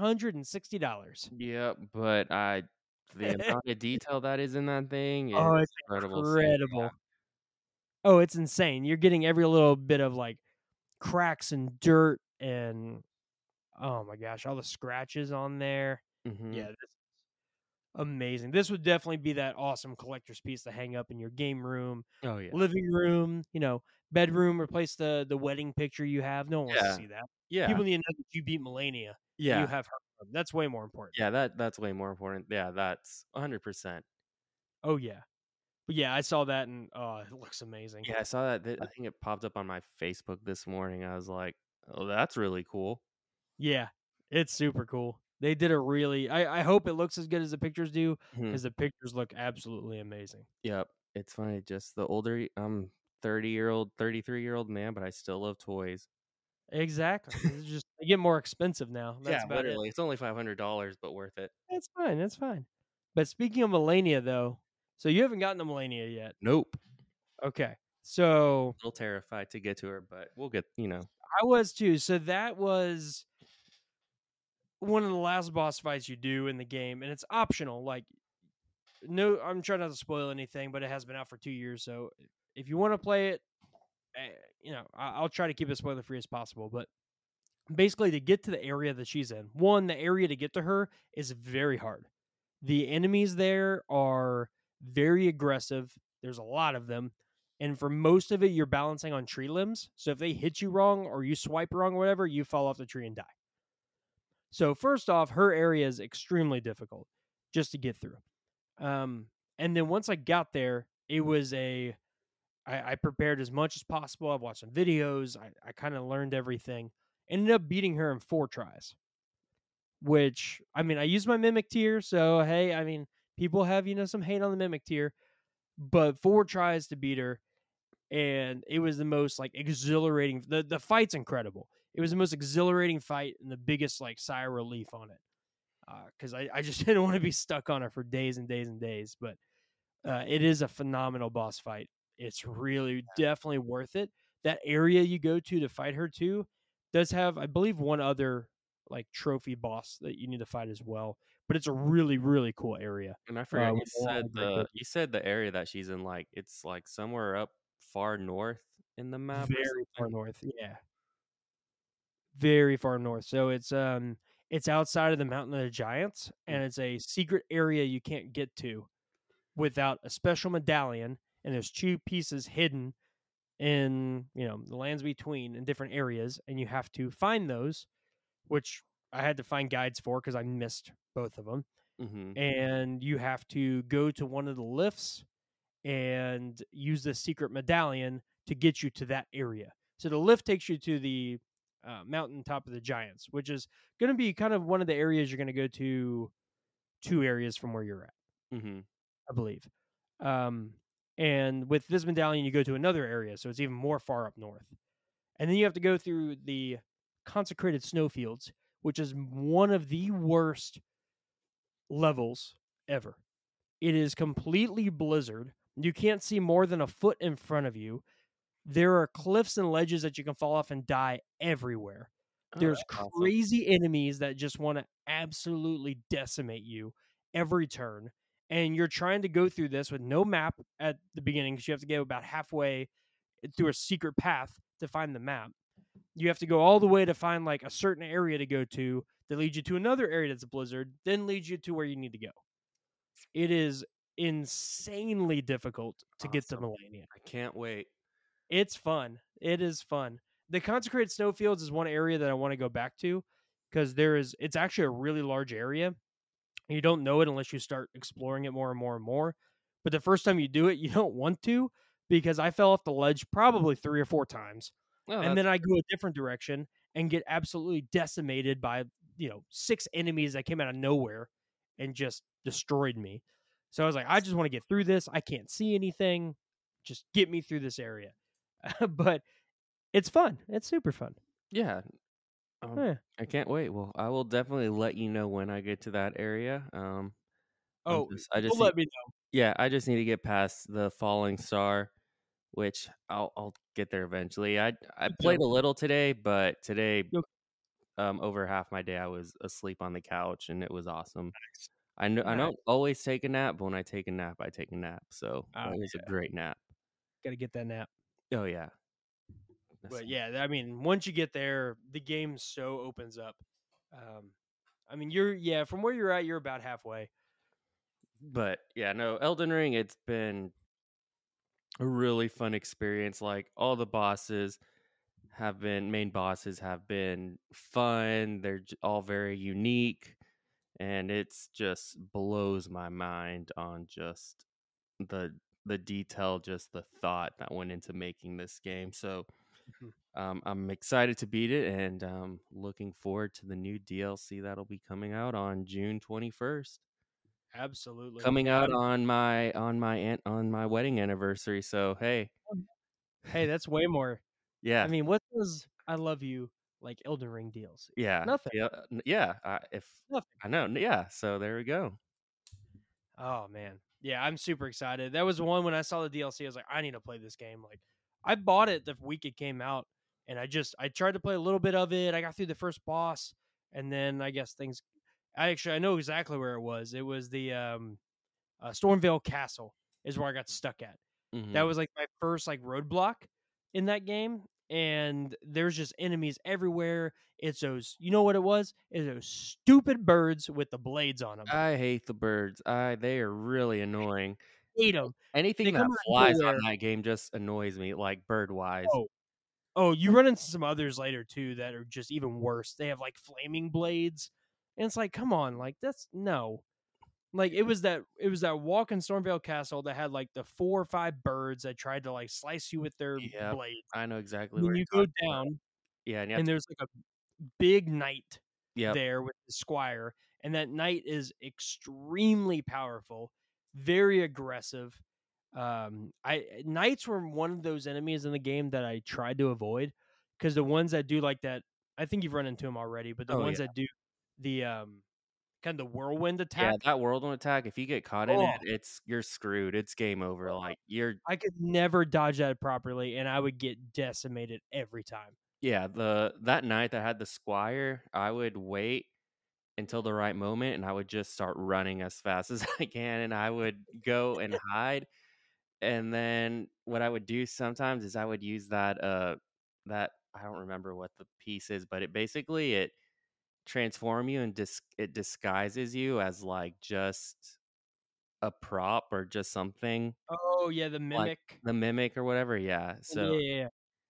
$460. Yep, but the amount of detail that is in that thing is Oh, it's incredible. So, incredible. Oh, it's insane. You're getting every little bit of like cracks and dirt and oh my gosh, all the scratches on there. mhm. Yeah, this is amazing. This would definitely be that awesome collector's piece to hang up in your game room, Oh yeah. living room, bedroom, replace the wedding picture you have. No one wants to Yeah. see that. Yeah. People need to know that you beat Melania and you Yeah. have her. That's way more important. Yeah, that's way more important. Yeah, that's 100%. Oh yeah. But yeah, I saw that and oh, it looks amazing. Yeah, I saw that. I think it popped up on my Facebook this morning. I was like, "Oh, that's really cool." Yeah, it's super cool. They did a really I hope it looks as good as the pictures do Mhm. because the pictures look absolutely amazing. Yep. It's funny, just the older I'm 30-year-old, 33-year-old man, but I still love toys. Exactly. It's just they get more expensive now. That's Yeah, about it. literally. It's only $500, but worth it. It's fine. It's fine. But speaking of Melania, though, so you haven't gotten to Melania yet. Nope. Okay. So Still terrified to get to her, but we'll get. I was too. So that was one of the last boss fights you do in the game, and it's optional. Like, no, I'm trying not to spoil anything, but it has been out for 2 years. So if you want to play it, I'll try to keep it spoiler free as possible. But basically, to get to the area that she's in, the area to get to her is very hard. The enemies there are very aggressive. There's a lot of them. And for most of it, you're balancing on tree limbs. So if they hit you wrong or you swipe wrong or whatever, you fall off the tree and die. So first off, her area is extremely difficult just to get through. Um, and then once I got there, it was I prepared as much as possible. I've watched some videos. I kind of learned everything. Ended up beating her in 4 tries, which I mean, I used my mimic tier. So, hey, I mean, people have, some hate on the mimic tier, but 4 tries to beat her. And it was the most like exhilarating. The fight's incredible. It was the most exhilarating fight and the biggest like sigh of relief on it. Because I just didn't want to be stuck on her for days and days and days. But it is a phenomenal boss fight. It's really definitely worth it. That area you go to fight her too does have, I believe, one other like trophy boss that you need to fight as well. But it's a really really cool area. And I forgot With a lot of great characters. you said the area that she's in, like, it's, like, somewhere up far north in the map or Very far something? north. Yeah, very far north. So it's outside of the Mountain of the Giants, Mm, and it's a secret area you can't get to without a special medallion. And there's 2 pieces hidden in the lands between in different areas, and you have to find those, which I had to find guides for because I missed both of them. mhm, And you have to go to one of the lifts and use the secret medallion to get you to that area. So the lift takes you to the mountaintop of the giants, which is going to be kind of one of the areas you're going to go to 2 areas from where you're at, mhm. I believe. Um, And with this medallion, you go to another area, so it's even more far up north. And then you have to go through the consecrated snowfields, which is one of the worst levels ever. It is completely blizzard. You can't see more than a foot in front of you. There are cliffs and ledges that you can fall off and die everywhere. Oh, There's that's awesome. crazy enemies that just want to absolutely decimate you every turn. And you're trying to go through this with no map at the beginning because you have to get about halfway through a secret path to find the map. You have to go all the way to find like a certain area to go to that leads you to another area that's a blizzard, then leads you to where you need to go. It is insanely difficult to get to Awesome. Melania. I can't wait. It's fun. It is fun. The consecrated snowfields is one area that I want to go back to because it's actually a really large area. You don't know it unless you start exploring it more and more and more. But the first time you do it, you don't want to because I fell off the ledge probably 3 or 4 times. Oh, And that's then I go a different direction and get absolutely decimated by, 6 enemies that came out of nowhere and just destroyed me. So I was like, I just want to get through this. I can't see anything. Just get me through this area. But it's fun. It's super fun. yeah. Um, Yeah. I can't wait. Well, I will definitely let you know when I get to that area. Oh, I you'll just need, let me know. yeah, I just need to get past the falling star, which I'll get there eventually. I Me played too. a little today, but today, You'll- over half my day I was asleep on the couch, and it was awesome. Nice. I Nice. don't always take a nap, but when I take a nap, I take a nap. So Oh, that was a great nap. gotta get that nap. Oh yeah. But yeah, I mean, once you get there, the game so opens up. Um, I mean, from where you're at, you're about halfway. But yeah, no, Elden Ring, it's been a really fun experience. Like all the main bosses have been fun. They're all very unique, and it's just blows my mind on just the the detail, just the thought that went into making this game. So Mhm. I'm excited to beat it, and looking forward to the new DLC that'll be coming out on June 21st. Absolutely. Coming Yeah. out on my wedding anniversary. So hey, Hey, that's way more. I yeah, mean, what does I love you like Elden Ring DLC? yeah, Nothing. yeah, yeah. If Nothing. I know, yeah. So there we go. Oh man. Yeah, I'm super excited. That was one when I saw the DLC, I was like, I need to play this game. Like I bought it the week it came out and I tried to play a little bit of it. I got through the first boss and then I guess I know exactly where it was. It was the Stormvale Castle is where I got stuck at. That Hmm. was like my first like roadblock in that game, and there's just enemies everywhere. It's those, you know what it was? It's those stupid birds with the blades on them. I hate the birds. They are really annoying. Hate them. They Anything come that out of flies on nowhere. that game just annoys me, like bird wise. Oh, you run into some others later too that are just even worse. They have like flaming blades, and it's like, come on, like that's no. Like it was that walk in Stormvale Castle that had like the 4 or 5 birds that tried to like slice you with their Yep, blades. I know exactly And what then you you're go talking about. down Yeah, and you have and to. there's like a big knight Yep. there with the squire, and that knight is extremely powerful, very aggressive. I Knights were one of those enemies in the game that I tried to avoid because the ones that do like that, I think you've run into them already, but the Oh ones yeah. that do the kind of whirlwind Yeah, attack. that whirlwind attack, if you get caught in it, Oh, you're screwed. It's game over. Like you're I could never dodge that properly, and I would get decimated every time. yeah, that night that had the squire, I would wait until the right moment and I would just start running as fast as I can and I would go and hide. And then what I would do sometimes is I would use that I don't remember what the piece is, but it transform you and it disguises you as like just a prop or just something Oh yeah, the like mimic. the mimic or whatever. Yeah. So Yeah, yeah, yeah.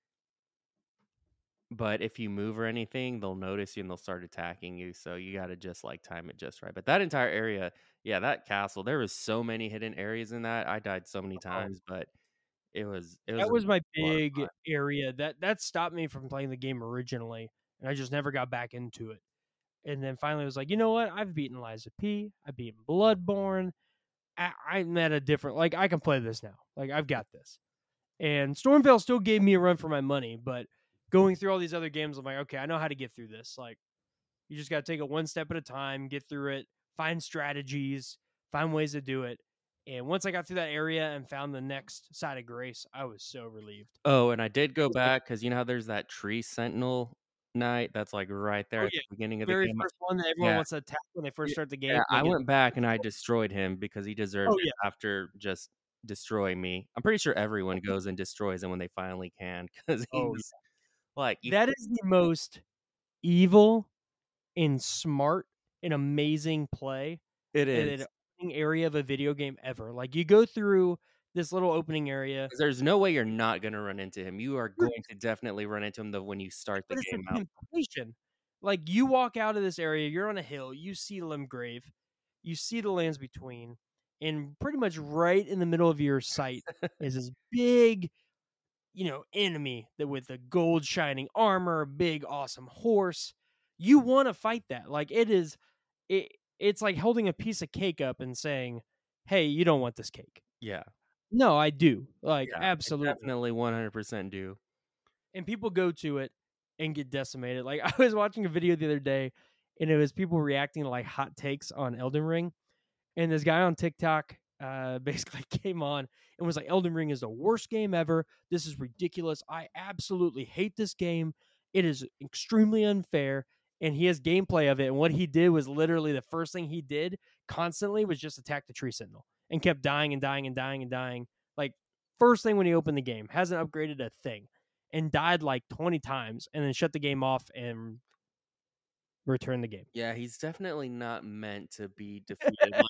but if you move or anything, they'll notice you and they'll start attacking you. So you got to just like time it just right. But that entire area, yeah, that castle, there was so many hidden areas in that. I died so many Oh, times, but it was that a was my lot of big fun. area that stopped me from playing the game originally, and I just never got back into it. And then finally, I was like, you know what? I've beaten Lies of P. I've beaten Bloodborne. I'm at a different, like, I can play this now. Like, I've got this. And Stormveil still gave me a run for my money, but going through all these other games, I'm like, okay, I know how to get through this. Like, you just got to take it one step at a time, get through it, find strategies, find ways to do it. And once I got through that area and found the next side of grace, I was so relieved. Oh, and I did It go was like, back because you know how there's that tree sentinel knight that's, like, right there oh at yeah, the beginning of the very game? first one that everyone Yeah. wants to attack when they first Yeah, start the game. yeah, They I get went back and I destroyed him because he deserved oh it yeah, after just destroying me. I'm pretty sure everyone goes and destroys him when they finally can because he oh was like, you that is the most evil and smart and amazing play it in an is. opening area of a video game ever. Like you go through this little opening area, 'Cause there's no way you're not gonna run into him. You are you're- going to definitely run into him the when you start the but it's the game out. temptation. Like you walk out of this area, you're on a hill, you see Limgrave, you see the lands between, and pretty much right in the middle of your sight is this big, enemy that with the gold shining armor, big awesome horse. You want to fight that. Like it's like holding a piece of cake up and saying, "Hey, you don't want this cake." Yeah, No, I do. Like yeah, I absolutely. definitely 100% do. And people go to it and get decimated. Like I was watching a video the other day and it was people reacting to like hot takes on Elden Ring. And this guy on TikTok basically came on and was like, Elden Ring is the worst game ever. This is ridiculous. I absolutely hate this game. It is extremely unfair. And he has gameplay of it. And what he did was literally the first thing he did constantly was just attack the tree sentinel and kept dying and dying and dying and dying. Like, first thing when he opened the game, hasn't upgraded a thing and died like 20 times and then shut the game off and returned the game. Yeah, he's definitely not meant to be defeated. Like,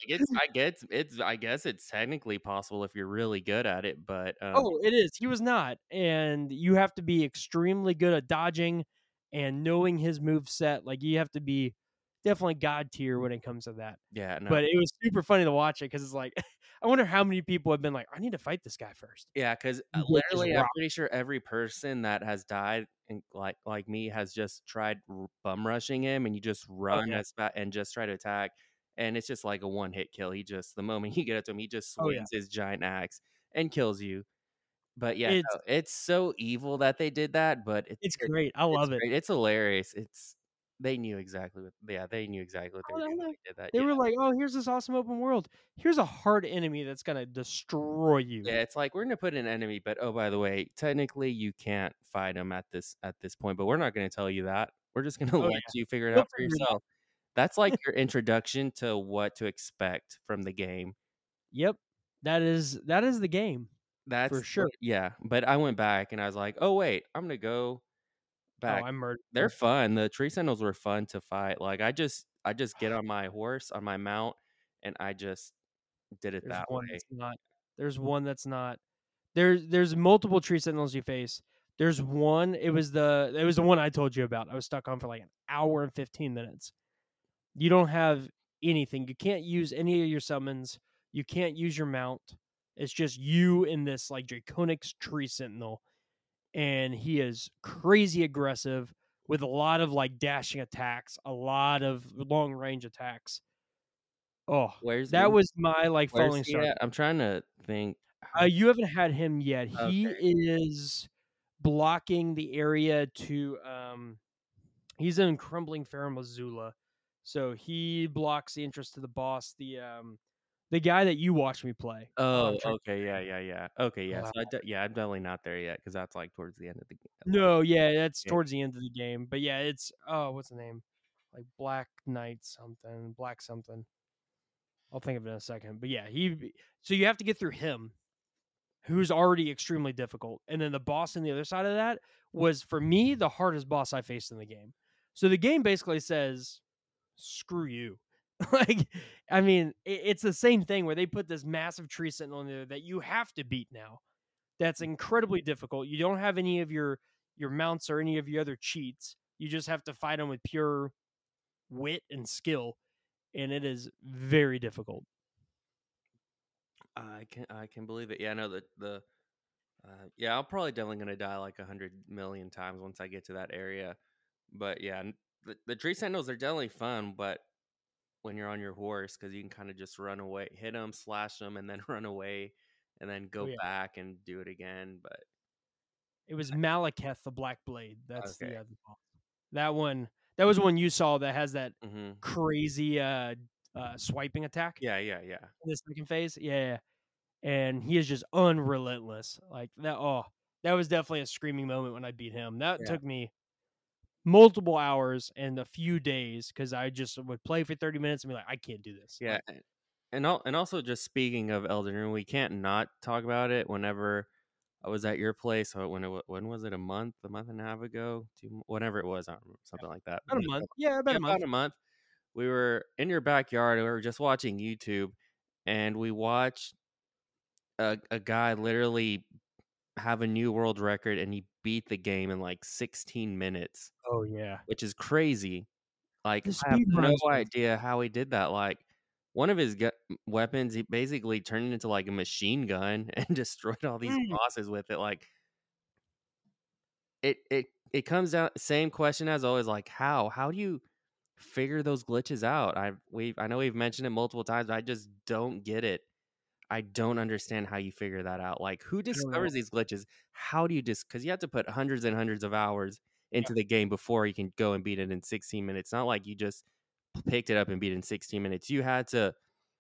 I guess it's technically possible if you're really good at it, but, Oh, it is. He was not, and you have to be extremely good at dodging and knowing his move set. Like you have to be definitely god tier when it comes to that. yeah, no. But it was super funny to watch it because it's like, I wonder how many people have been like, I need to fight this guy first. Yeah, 'cause, Before just literally, I'm rock. pretty sure every person that has died and like me has just tried bum rushing him, and you just Oh run yeah. as fa and just try to attack, and it's just like a one-hit kill. He just the moment you get up to him, he just Oh yeah. swings his giant axe and kills you. But yeah, It's no, it's so evil that they did that, but it's it great. I it's love it. great. It's hilarious. They knew exactly what they knew exactly what they Oh, were no, doing when no. they did that. They Yeah. were like, oh, here's this awesome open world. Here's a hard enemy that's gonna destroy you. Yeah, it's like we're gonna put an enemy, but oh, by the way, technically you can't fight him at this point, but we're not gonna tell you that. We're just gonna Oh let yeah. you figure it You'll out for figure it out. yourself. That's like your introduction to what to expect from the game. Yep. That is the game for That's sure. what yeah, but I went back and I was like, "Oh, wait, I'm gonna go Oh, back." I murdered They're him. fun. The tree sentinels were fun to fight. Like I just get on my horse, on my mount, and I just did it There's that one way. that's not. There's one that's not. There's multiple tree sentinels you face. There's one. It was the one I told you about. I was stuck on for like an hour and 15 minutes. You don't have anything. You can't use any of your summons. You can't use your mount. It's just you and this like draconic tree sentinel, and he is crazy aggressive with a lot of like dashing attacks, a lot of long range attacks. Oh, Where's that was my like where's falling he star. at? I'm trying to think. You haven't had him yet. He Okay. is blocking the area to he's in Crumbling Farum Azula. So he blocks the entrance to the boss, the guy that you watched me play. Oh, I'm Oh, trying okay, yeah, yeah, yeah. Okay, yeah, uh, so yeah, I'm definitely not there yet because that's, like, towards the end of the like, no, yeah, that's game. towards the end of the game. But yeah, it's oh, what's the name? Like Black Knight something, Black something. I'll think of it in a second. But yeah, so you have to get through him, who's already extremely difficult. And then the boss on the other side of that was, for me, the hardest boss I faced in the game. So the game basically says, screw you. Like, I mean, it's the same thing where they put this massive tree sentinel in there that you have to beat now. That's incredibly difficult. You don't have any of your mounts or any of your other cheats. You just have to fight them with pure wit and skill, and it is very difficult. I can believe it. Yeah, no, yeah, I'm probably definitely gonna die, like, 100,000,000 times once I get to that area, but, yeah, the tree sentinels are definitely fun, but when you're on your horse because you can kind of just run away, hit them, slash them, and then run away, and then Oh go yeah, back and do it again. But it was Malekith the Black Blade. That's okay, the boss. That one. That was one you saw that has that hmm, crazy swiping attack yeah, yeah, yeah, in the second phase. Yeah, and he is just unrelentless. Like that. Oh, that was definitely a screaming moment when I beat him. That yeah, took me multiple hours and a few days because I just would play for 30 minutes and be like, I can't do this. yeah. Like, And also just speaking of Elden Ring, we can't not talk about it. Whenever I was at your place, when was it? A month and a half ago, whenever it was, I don't remember, something like that. about a month. Yeah, about Yeah, a month. about a month. We were in your backyard and we were just watching YouTube, and we watched a guy literally have a new world record, and he beat the game in like 16 minutes, Oh yeah, which is crazy. Like, the I have speed no runs are. idea how he did that. Like, one of his weapons, he basically turned it into like a machine gun and destroyed all these Mm, bosses with it. Like, it comes down same question as always. Like, how do you figure those glitches out? I know we've mentioned it multiple times, but I just don't get it. I don't understand how you figure that out. Like, who I don't know. discovers these glitches? How do you just, because you have to put hundreds and hundreds of hours Yeah. into the game before you can go and beat it in 16 minutes. Not like you just picked it up and beat it in 16 minutes. You had to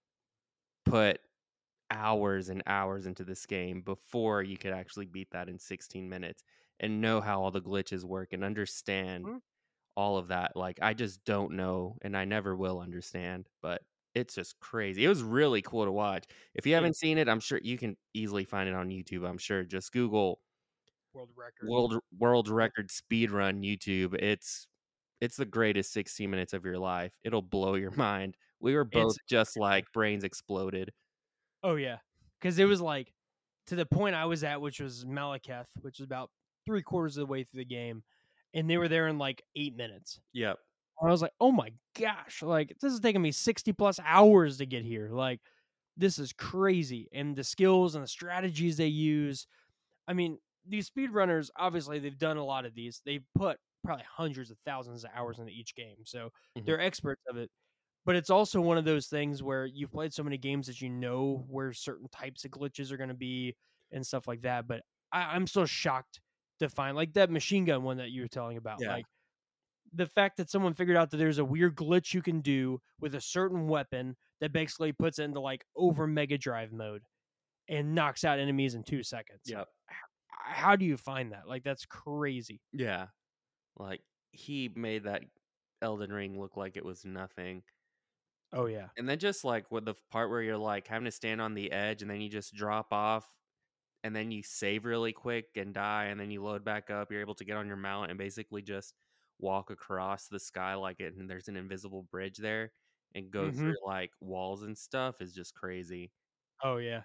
put hours and hours into this game before you could actually beat that in 16 minutes and know how all the glitches work and understand Mm, all of that. Like, I just don't know, and I never will understand, but it's just crazy. It was really cool to watch. If you yeah. haven't seen it, I'm sure you can easily find it on YouTube. I'm sure. Just Google World record. world record speed run YouTube. It's the greatest 16 minutes of your life. It'll blow your mind. We were both It's just like brains exploded. oh yeah, because it was like to the point I was at, which was Malekith, which is about 3/4 of the way through the game, and they were there in like 8 minutes. Yep. I was like, oh my gosh, like this is taking me 60 plus hours to get here. Like this is crazy, and the skills and the strategies they use. I mean, these speedrunners obviously they've done a lot of these. They put probably hundreds of thousands of hours into each game, so Mhm. they're experts of it. But it's also one of those things where you've played so many games that you know where certain types of glitches are going to be and stuff like that. But I'm still shocked to find like that machine gun one that you were telling about. Yeah. Like the fact that someone figured out that there's a weird glitch you can do with a certain weapon that basically puts it into like over Mega Drive mode and knocks out enemies in 2 seconds. Like, Yep. how do you find that? Like, that's crazy. Yeah. Like, he made that Elden Ring look like it was nothing. Oh yeah. And then just like with the part where you're like having to stand on the edge and then you just drop off and then you save really quick and die and then you load back up, you're able to get on your mount and basically just walk across the sky like it and there's an invisible bridge there and go Mm-hmm. through like walls and stuff is just crazy. Oh yeah.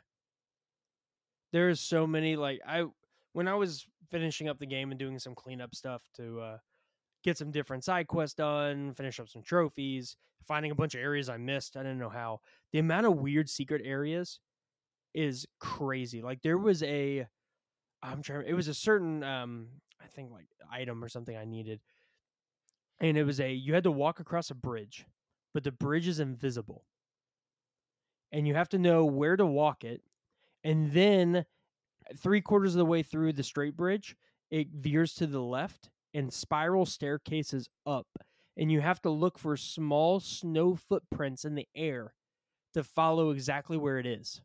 There's so many like I when I was finishing up the game and doing some cleanup stuff to get some different side quests done, finish up some trophies, finding a bunch of areas I missed. I didn't know how. The amount of weird secret areas is crazy. Like there was a I'm trying it was a certain I think like item or something I needed. And it was a you had to walk across a bridge, but the bridge is invisible. And you have to know where to walk it. And then 3/4 of the way through the straight bridge, it veers to the left and spiral staircases up. And you have to look for small snow footprints in the air to follow exactly where it is.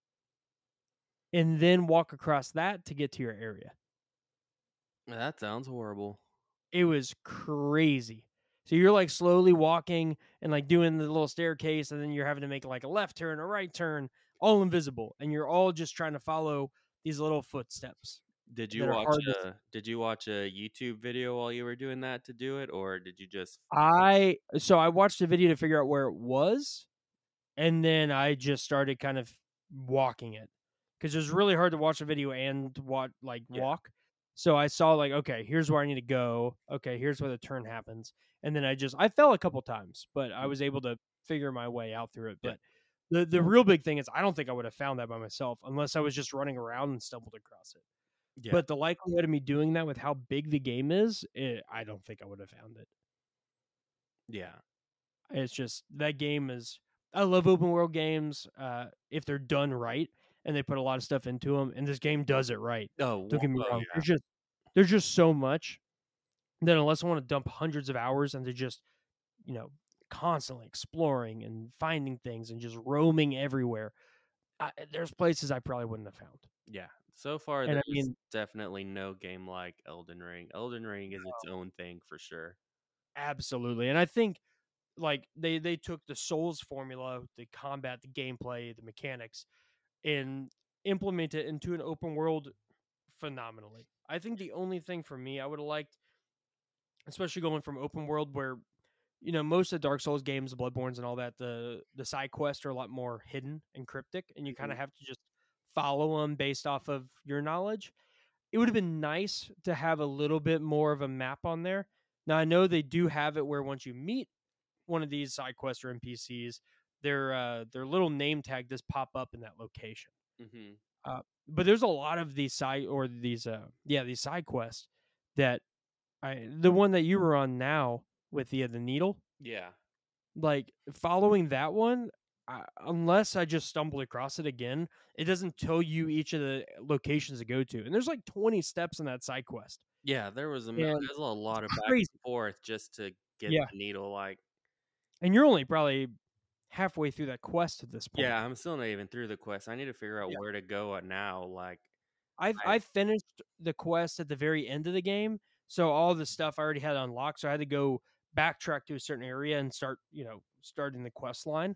And then walk across that to get to your area. That sounds horrible. It was crazy. So you're like slowly walking and like doing the little staircase, and then you're having to make like a left turn, a right turn, all invisible. And you're all just trying to follow these little footsteps that are hard to. Did you watch a YouTube video while you were doing that to do it or did you just I watched a video to figure out where it was, and then I just started kind of walking it because it was really hard to watch a video and yeah. walk. So I saw like, okay, here's where I need to go. Okay, here's where the turn happens, and then I fell a couple times, but I was able to figure my way out through it. Yeah. But the real big thing is I don't think I would have found that by myself unless I was just running around and stumbled across it. Yeah. But the likelihood of me doing that with how big the game is, I don't think I would have found it. Yeah. It's just that game is. I love open world games if they're done right and they put a lot of stuff into them. And this game does it right. Don't get me Oh wrong. yeah. There's just so much that unless I want to dump hundreds of hours into just you know constantly exploring and finding things and just roaming everywhere, there's places I probably wouldn't have found. Yeah. So far, And I there's mean, definitely no game like Elden Ring. Elden Ring is its own thing for sure. absolutely. And I think like they took the Souls formula, the combat, the gameplay, the mechanics, and implement it into an open world phenomenally. I think the only thing for me I would have liked, especially going from open world where most of the Dark Souls games, the Bloodborns and all that, the side quests are a lot more hidden and cryptic, and you kind Mhm. of have to just follow them based off of your knowledge. It would have been nice to have a little bit more of a map on there. Now I know they do have it where once you meet one of these side quests or NPCs, their little name tag does pop up in that location. Mhm. But there's a lot of these side or these side quests that the one that you were on now with the needle, Yeah. like following that one. Unless I just stumbled across it again, it doesn't tell you each of the locations to go to, and there's like 20 steps in that side quest, Yeah, and there's a it's lot of back crazy. and forth just to get Yeah, the needle, like and you're only probably halfway through that quest at this point. yeah, I'm still not even through the quest. I need to figure out where to go at now, like, I I've finished the quest at the very end of the game, so all the stuff I already had unlocked. So I had to go backtrack to a certain area and starting the quest line.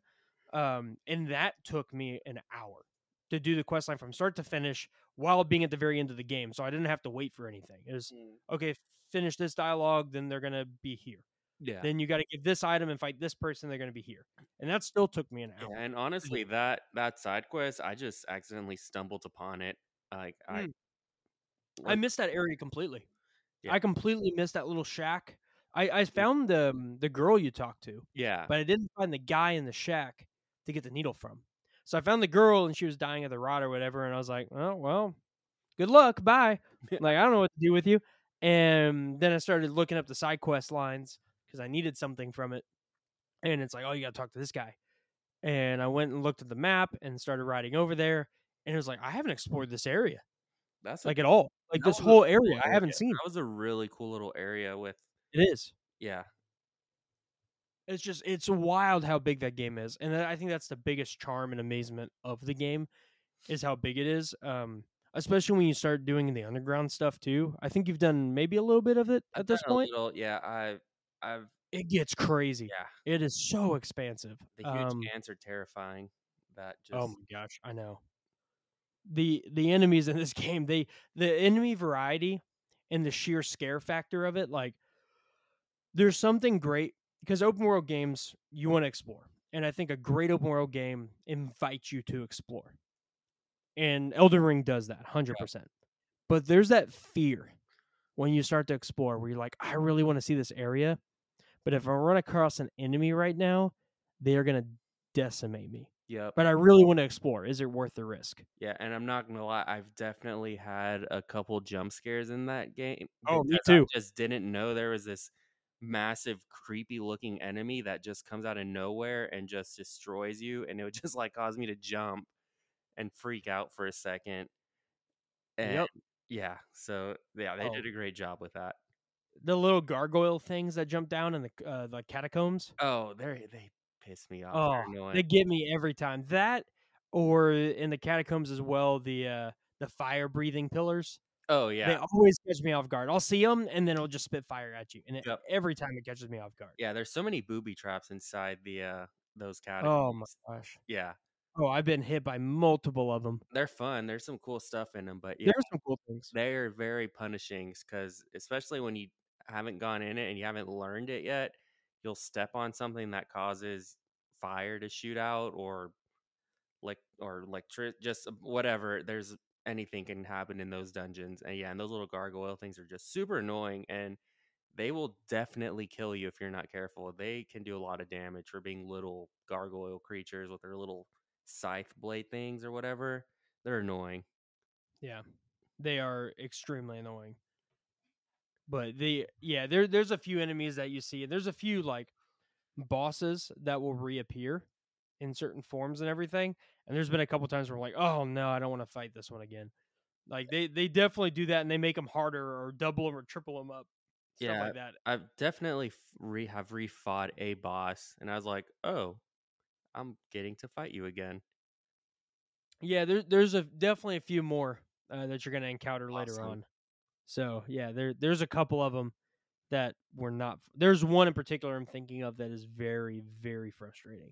And that took me an hour to do the quest line from start to finish while being at the very end of the game. So I didn't have to wait for anything. It was Mm. okay. Finish this dialogue, then they're gonna be here. Yeah. Then you got to give this item and fight this person. They're gonna be here, and that still took me an Yeah, hour and to do. honestly, that side quest, I just accidentally stumbled upon it, like, I I like missed that area completely. yeah. I completely missed that little shack. I found the girl you talked to, Yeah. but I didn't find the guy in the shack to get the needle from. So I found the girl and she was dying of the rot or whatever, and I was like, "Oh well, good luck, bye." Like I don't know what to do with you. And then I started looking up the side quest lines because I needed something from it. And it's like, oh, you got to talk to this guy. And I went and looked at the map and started riding over there. And it was like, I haven't explored this area That's a like at all. Like that this was a whole cool area, I area. haven't seen. That was a really cool little area with It is. yeah. It's wild how big that game is, and I think that's the biggest charm and amazement of the game is how big it is. Especially when you start doing the underground stuff too. I think you've done maybe a little bit of it I've at done this a point. little yeah, I've It gets crazy. yeah, It is so expansive. the huge ants are terrifying. That Oh my just gosh, I know the enemies in this game. The enemy variety and the sheer scare factor of it. Like there's something great because open world games you want to explore, and I think a great open world game invites you to explore. And Elden Ring does that yeah. 100%. But there's that fear when you start to explore where you're like, I really want to see this area, but if I run across an enemy right now, they are going to decimate me. Yep. But I really want to explore. Is it worth the risk? Yeah, and I'm not gonna lie, I've definitely had a couple jump scares in that game Oh, me because I too. just didn't know there was this massive, creepy looking enemy that just comes out of nowhere and just destroys you, and it would just like cause me to jump and freak out for a second. And Yep. yeah, so yeah, they Oh, did a great job with that. the little gargoyle things that jump down in the catacombs. Oh, they piss me off. Oh, They're annoying. they get me every time. That or in the catacombs as well, the fire breathing pillars. Oh yeah. They always catch me off guard. I'll see them, and then it'll just spit fire at you, and Yep. every time it catches me off guard. Yeah, there's so many booby traps inside the those Oh my catacombs. gosh. Yeah. Oh, I've been hit by multiple of them. They're fun. There's some cool stuff in them, but yeah, There are some cool things. they're very punishing because especially when you haven't gone in it and you haven't learned it yet, you'll step on something that causes fire to shoot out or just whatever. There's anything can happen in those dungeons. And yeah, and those little gargoyle things are just super annoying and they will definitely kill you if you're not careful. They can do a lot of damage for being little gargoyle creatures with their little scythe blade things or whatever. They're annoying. Yeah, they are extremely annoying. But there's a few enemies that you see. There's a few like bosses that will reappear in certain forms and everything. And there's been a couple times where I'm like, oh no, I don't want to fight this one again. Like they definitely do that, and they make them harder or double them or triple them up, stuff Yeah, like that. I've definitely have refought a boss, and I was like, "Oh, I'm getting to fight you again." Yeah, there's definitely a few more that you're gonna encounter later Awesome. on. So yeah, there's a couple of them that were not. There's one in particular I'm thinking of that is very very frustrating,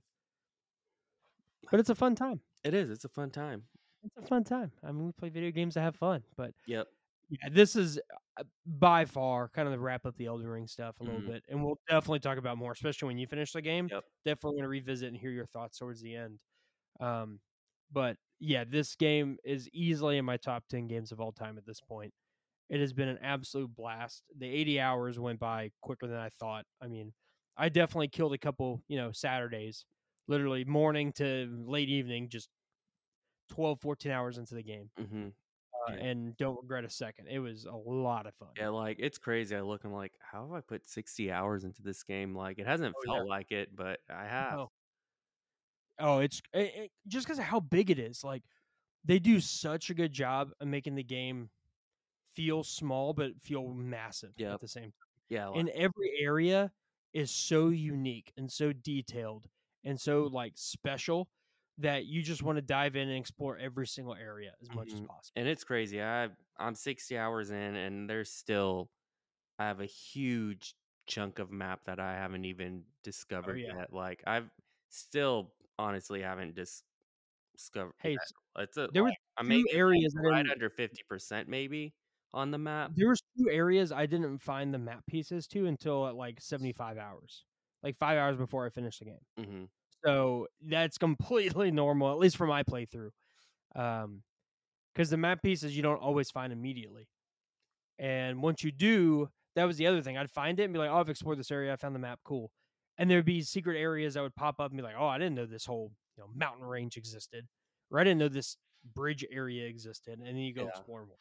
but it's a fun time. It is. It's a fun time. It's a fun time. I mean, we play video games to have fun, but Yep. yeah, this is by far kind of the wrap up the Elden Ring stuff a little Mhm. bit, and we'll definitely talk about more, especially when you finish the game. Yep. Definitely want to revisit and hear your thoughts towards the end. Um, but yeah, this game is easily in my top 10 games of all time at this point. It has been an absolute blast. The 80 hours went by quicker than I thought. I mean, I definitely killed a couple, Saturdays, literally morning to late evening, just 12, 14 hours into the game, Mhm. Yeah. and don't regret a second. It was a lot of fun. Yeah, like, it's crazy. I'm like, "How have I put 60 hours into this game?" Like, it hasn't Oh, yeah. felt like it, but I have. Oh, oh just because of how big it is. Like, they do such a good job of making the game feel small, but feel massive at Yep. the same time. Yeah, like And every area is so unique and so detailed and so like special that you just want to dive in and explore every single area as much as mhm. possible. And it's crazy. I'm 60 hours in, and there's still I have a huge chunk of map that I haven't even Oh discovered yeah. yet. Like, I've still honestly haven't discovered Hey, yet. It's a there was like, I'm two maybe, like, areas I right didn't under 50% maybe on the map. there was two areas I didn't find the map pieces to until at like 75 hours. Like 5 hours before I finished the game. Mhm. So that's completely normal, at least for my playthrough. Um, because the map pieces you don't always find immediately. And once you do, that was the other thing. I'd find it and be like, "Oh, I've explored this area. I found the map. Cool." And there'd be secret areas that would pop up and be like, "Oh, I didn't know this whole mountain range existed, or I didn't know this bridge area existed." And then you go Yeah. explore more.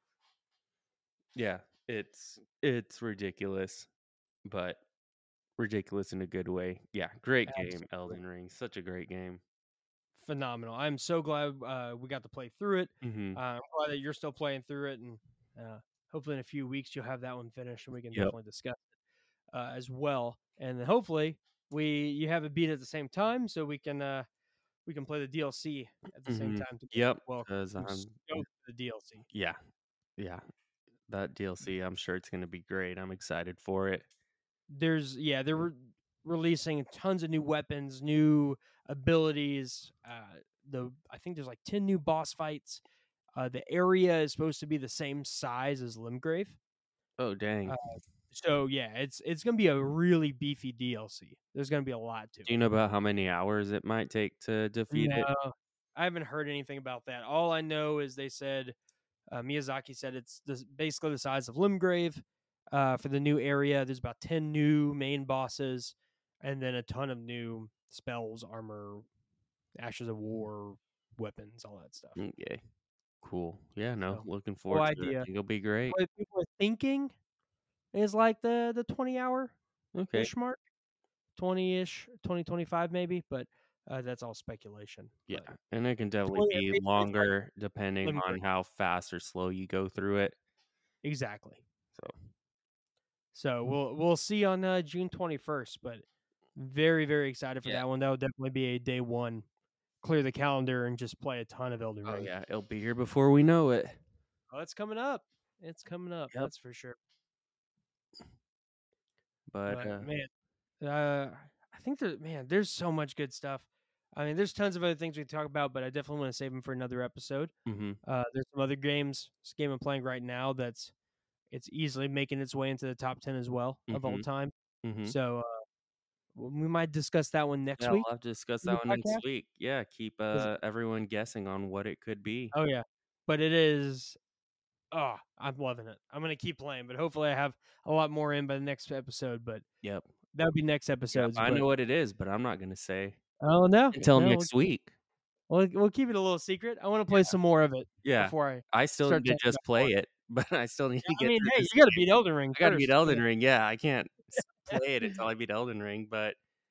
Yeah. It's ridiculous, but ridiculous in a good way. Yeah, great game, Absolutely Elden Ring. Such a great game. phenomenal. I'm so glad we got to play through it. Mhm. I'm glad that you're still playing through it, and hopefully in a few weeks you'll have that one finished, and we can Yep. definitely discuss as well. And then hopefully you have it beat at the same time, so we can play the DLC at the same Mhm. time together Yep. as well. 'Cause I'm stoked yeah. for the DLC. Yeah. Yeah. That DLC, I'm sure it's gonna be great. I'm excited for it. They're releasing tons of new weapons, new abilities. I think there's like 10 new boss fights. The area is supposed to be the same size as Limgrave. Oh, dang. Uh, so yeah, it's gonna be a really beefy DLC. There's gonna be a lot to Do you it. know about how many hours it might take to defeat it? No, I haven't heard anything about that. All I know is they said Miyazaki said it's basically the size of Limgrave. For the new area, there's about 10 new main bosses, and then a ton of new spells, armor, ashes of war, weapons, all that stuff. Okay. Cool. Yeah, no, So, looking no forward to it. I idea think it'll be great. what people are thinking is like the 20-hour Okay. ish mark, 20-ish, 2025 maybe, but that's all speculation. Yeah, But and it can definitely 20, be basically, it's like longer depending on Limgrave. how fast or slow you go through it. Exactly. So, So we'll see on June 21st, but very very excited for yeah. that one. That will definitely be a day one. Clear the calendar and just play a ton of Elden Oh, Ring. yeah, it'll be here before we know it. Oh, it's coming up. It's coming up. Yep. That's for sure. But, But man, I think there's so much good stuff. I mean, there's tons of other things we can talk about, but I definitely want to save them for another episode. mhm, There's some other games. This game I'm playing right now it's easily making its way into the top 10 as well of all mhm, time. mhm. So we might discuss that one next Yeah, we'll week have to discuss in the that one next podcast. week. Yeah, keep, 'Cause- everyone guessing on what it could be. oh yeah, but it is. Oh, I'm loving it. I'm gonna keep playing, but hopefully I have a lot more in by the next episode. But Yep. that would be next Yep, episodes. I But know what it is, but I'm not gonna say oh no, until no, next week. we'll keep it a little secret. I want to play Yeah, some more of it yeah. before I I still start need to talking just about play more. it, but I still need Yeah, to I get mean, through hey, this you got to game. beat Elden Ring I gotta beat first. Elden Ring, yeah, I can't play it until I beat Elden Ring, but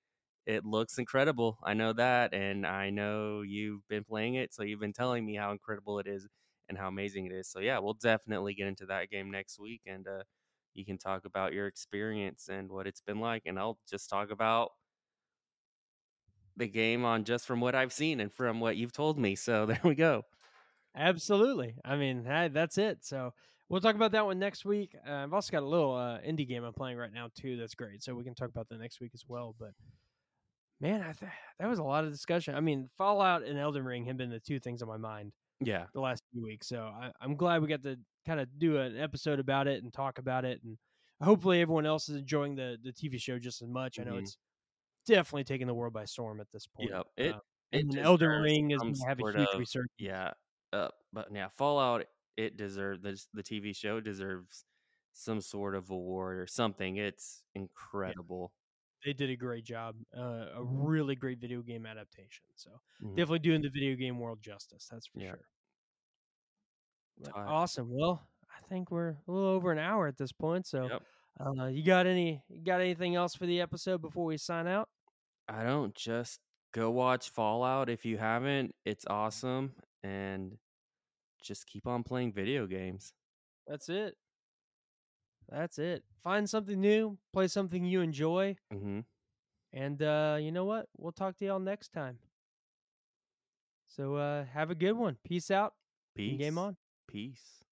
it looks incredible. I know that, and I know you've been playing it, so you've been telling me how incredible it is and how amazing it is. So yeah, we'll definitely get into that game next week, and you can talk about your experience and what it's been like, and I'll just talk about the game on just from what I've seen and from what you've told me. So there we go. Absolutely. I mean, that's it. So we'll talk about that one next week. I've also got a little indie game I'm playing right now too. That's great. So we can talk about that next week as well. But man, that was a lot of discussion. I mean, Fallout and Elden Ring have been the two things on my mind Yeah. the last few weeks. So I'm glad we got to kind of do an episode about it and talk about it. And hopefully everyone else is enjoying the TV show just as much. I know Hmm. it's definitely taking the world by storm at this point. Yep. It And then Elden deserves Ring is some going to have a sort huge of, resurgence. yeah. But yeah, Fallout, it deserves the TV show deserves some sort of award or something. It's Yeah, incredible. they did a great job. A really great video game adaptation. So Mhm. definitely doing the video game world justice. That's for Yeah. sure. But Todd. awesome. Well, I think we're a little over an hour at this point. So, Yep. you got anything else for the episode before we sign out? I don't just go watch Fallout if you haven't. It's awesome, and just keep on playing video games. That's it. That's it. Find something new, play something you enjoy, Hmm. and you know what? We'll talk to y'all next time. So have a good one. Peace out and game Peace. on. Peace.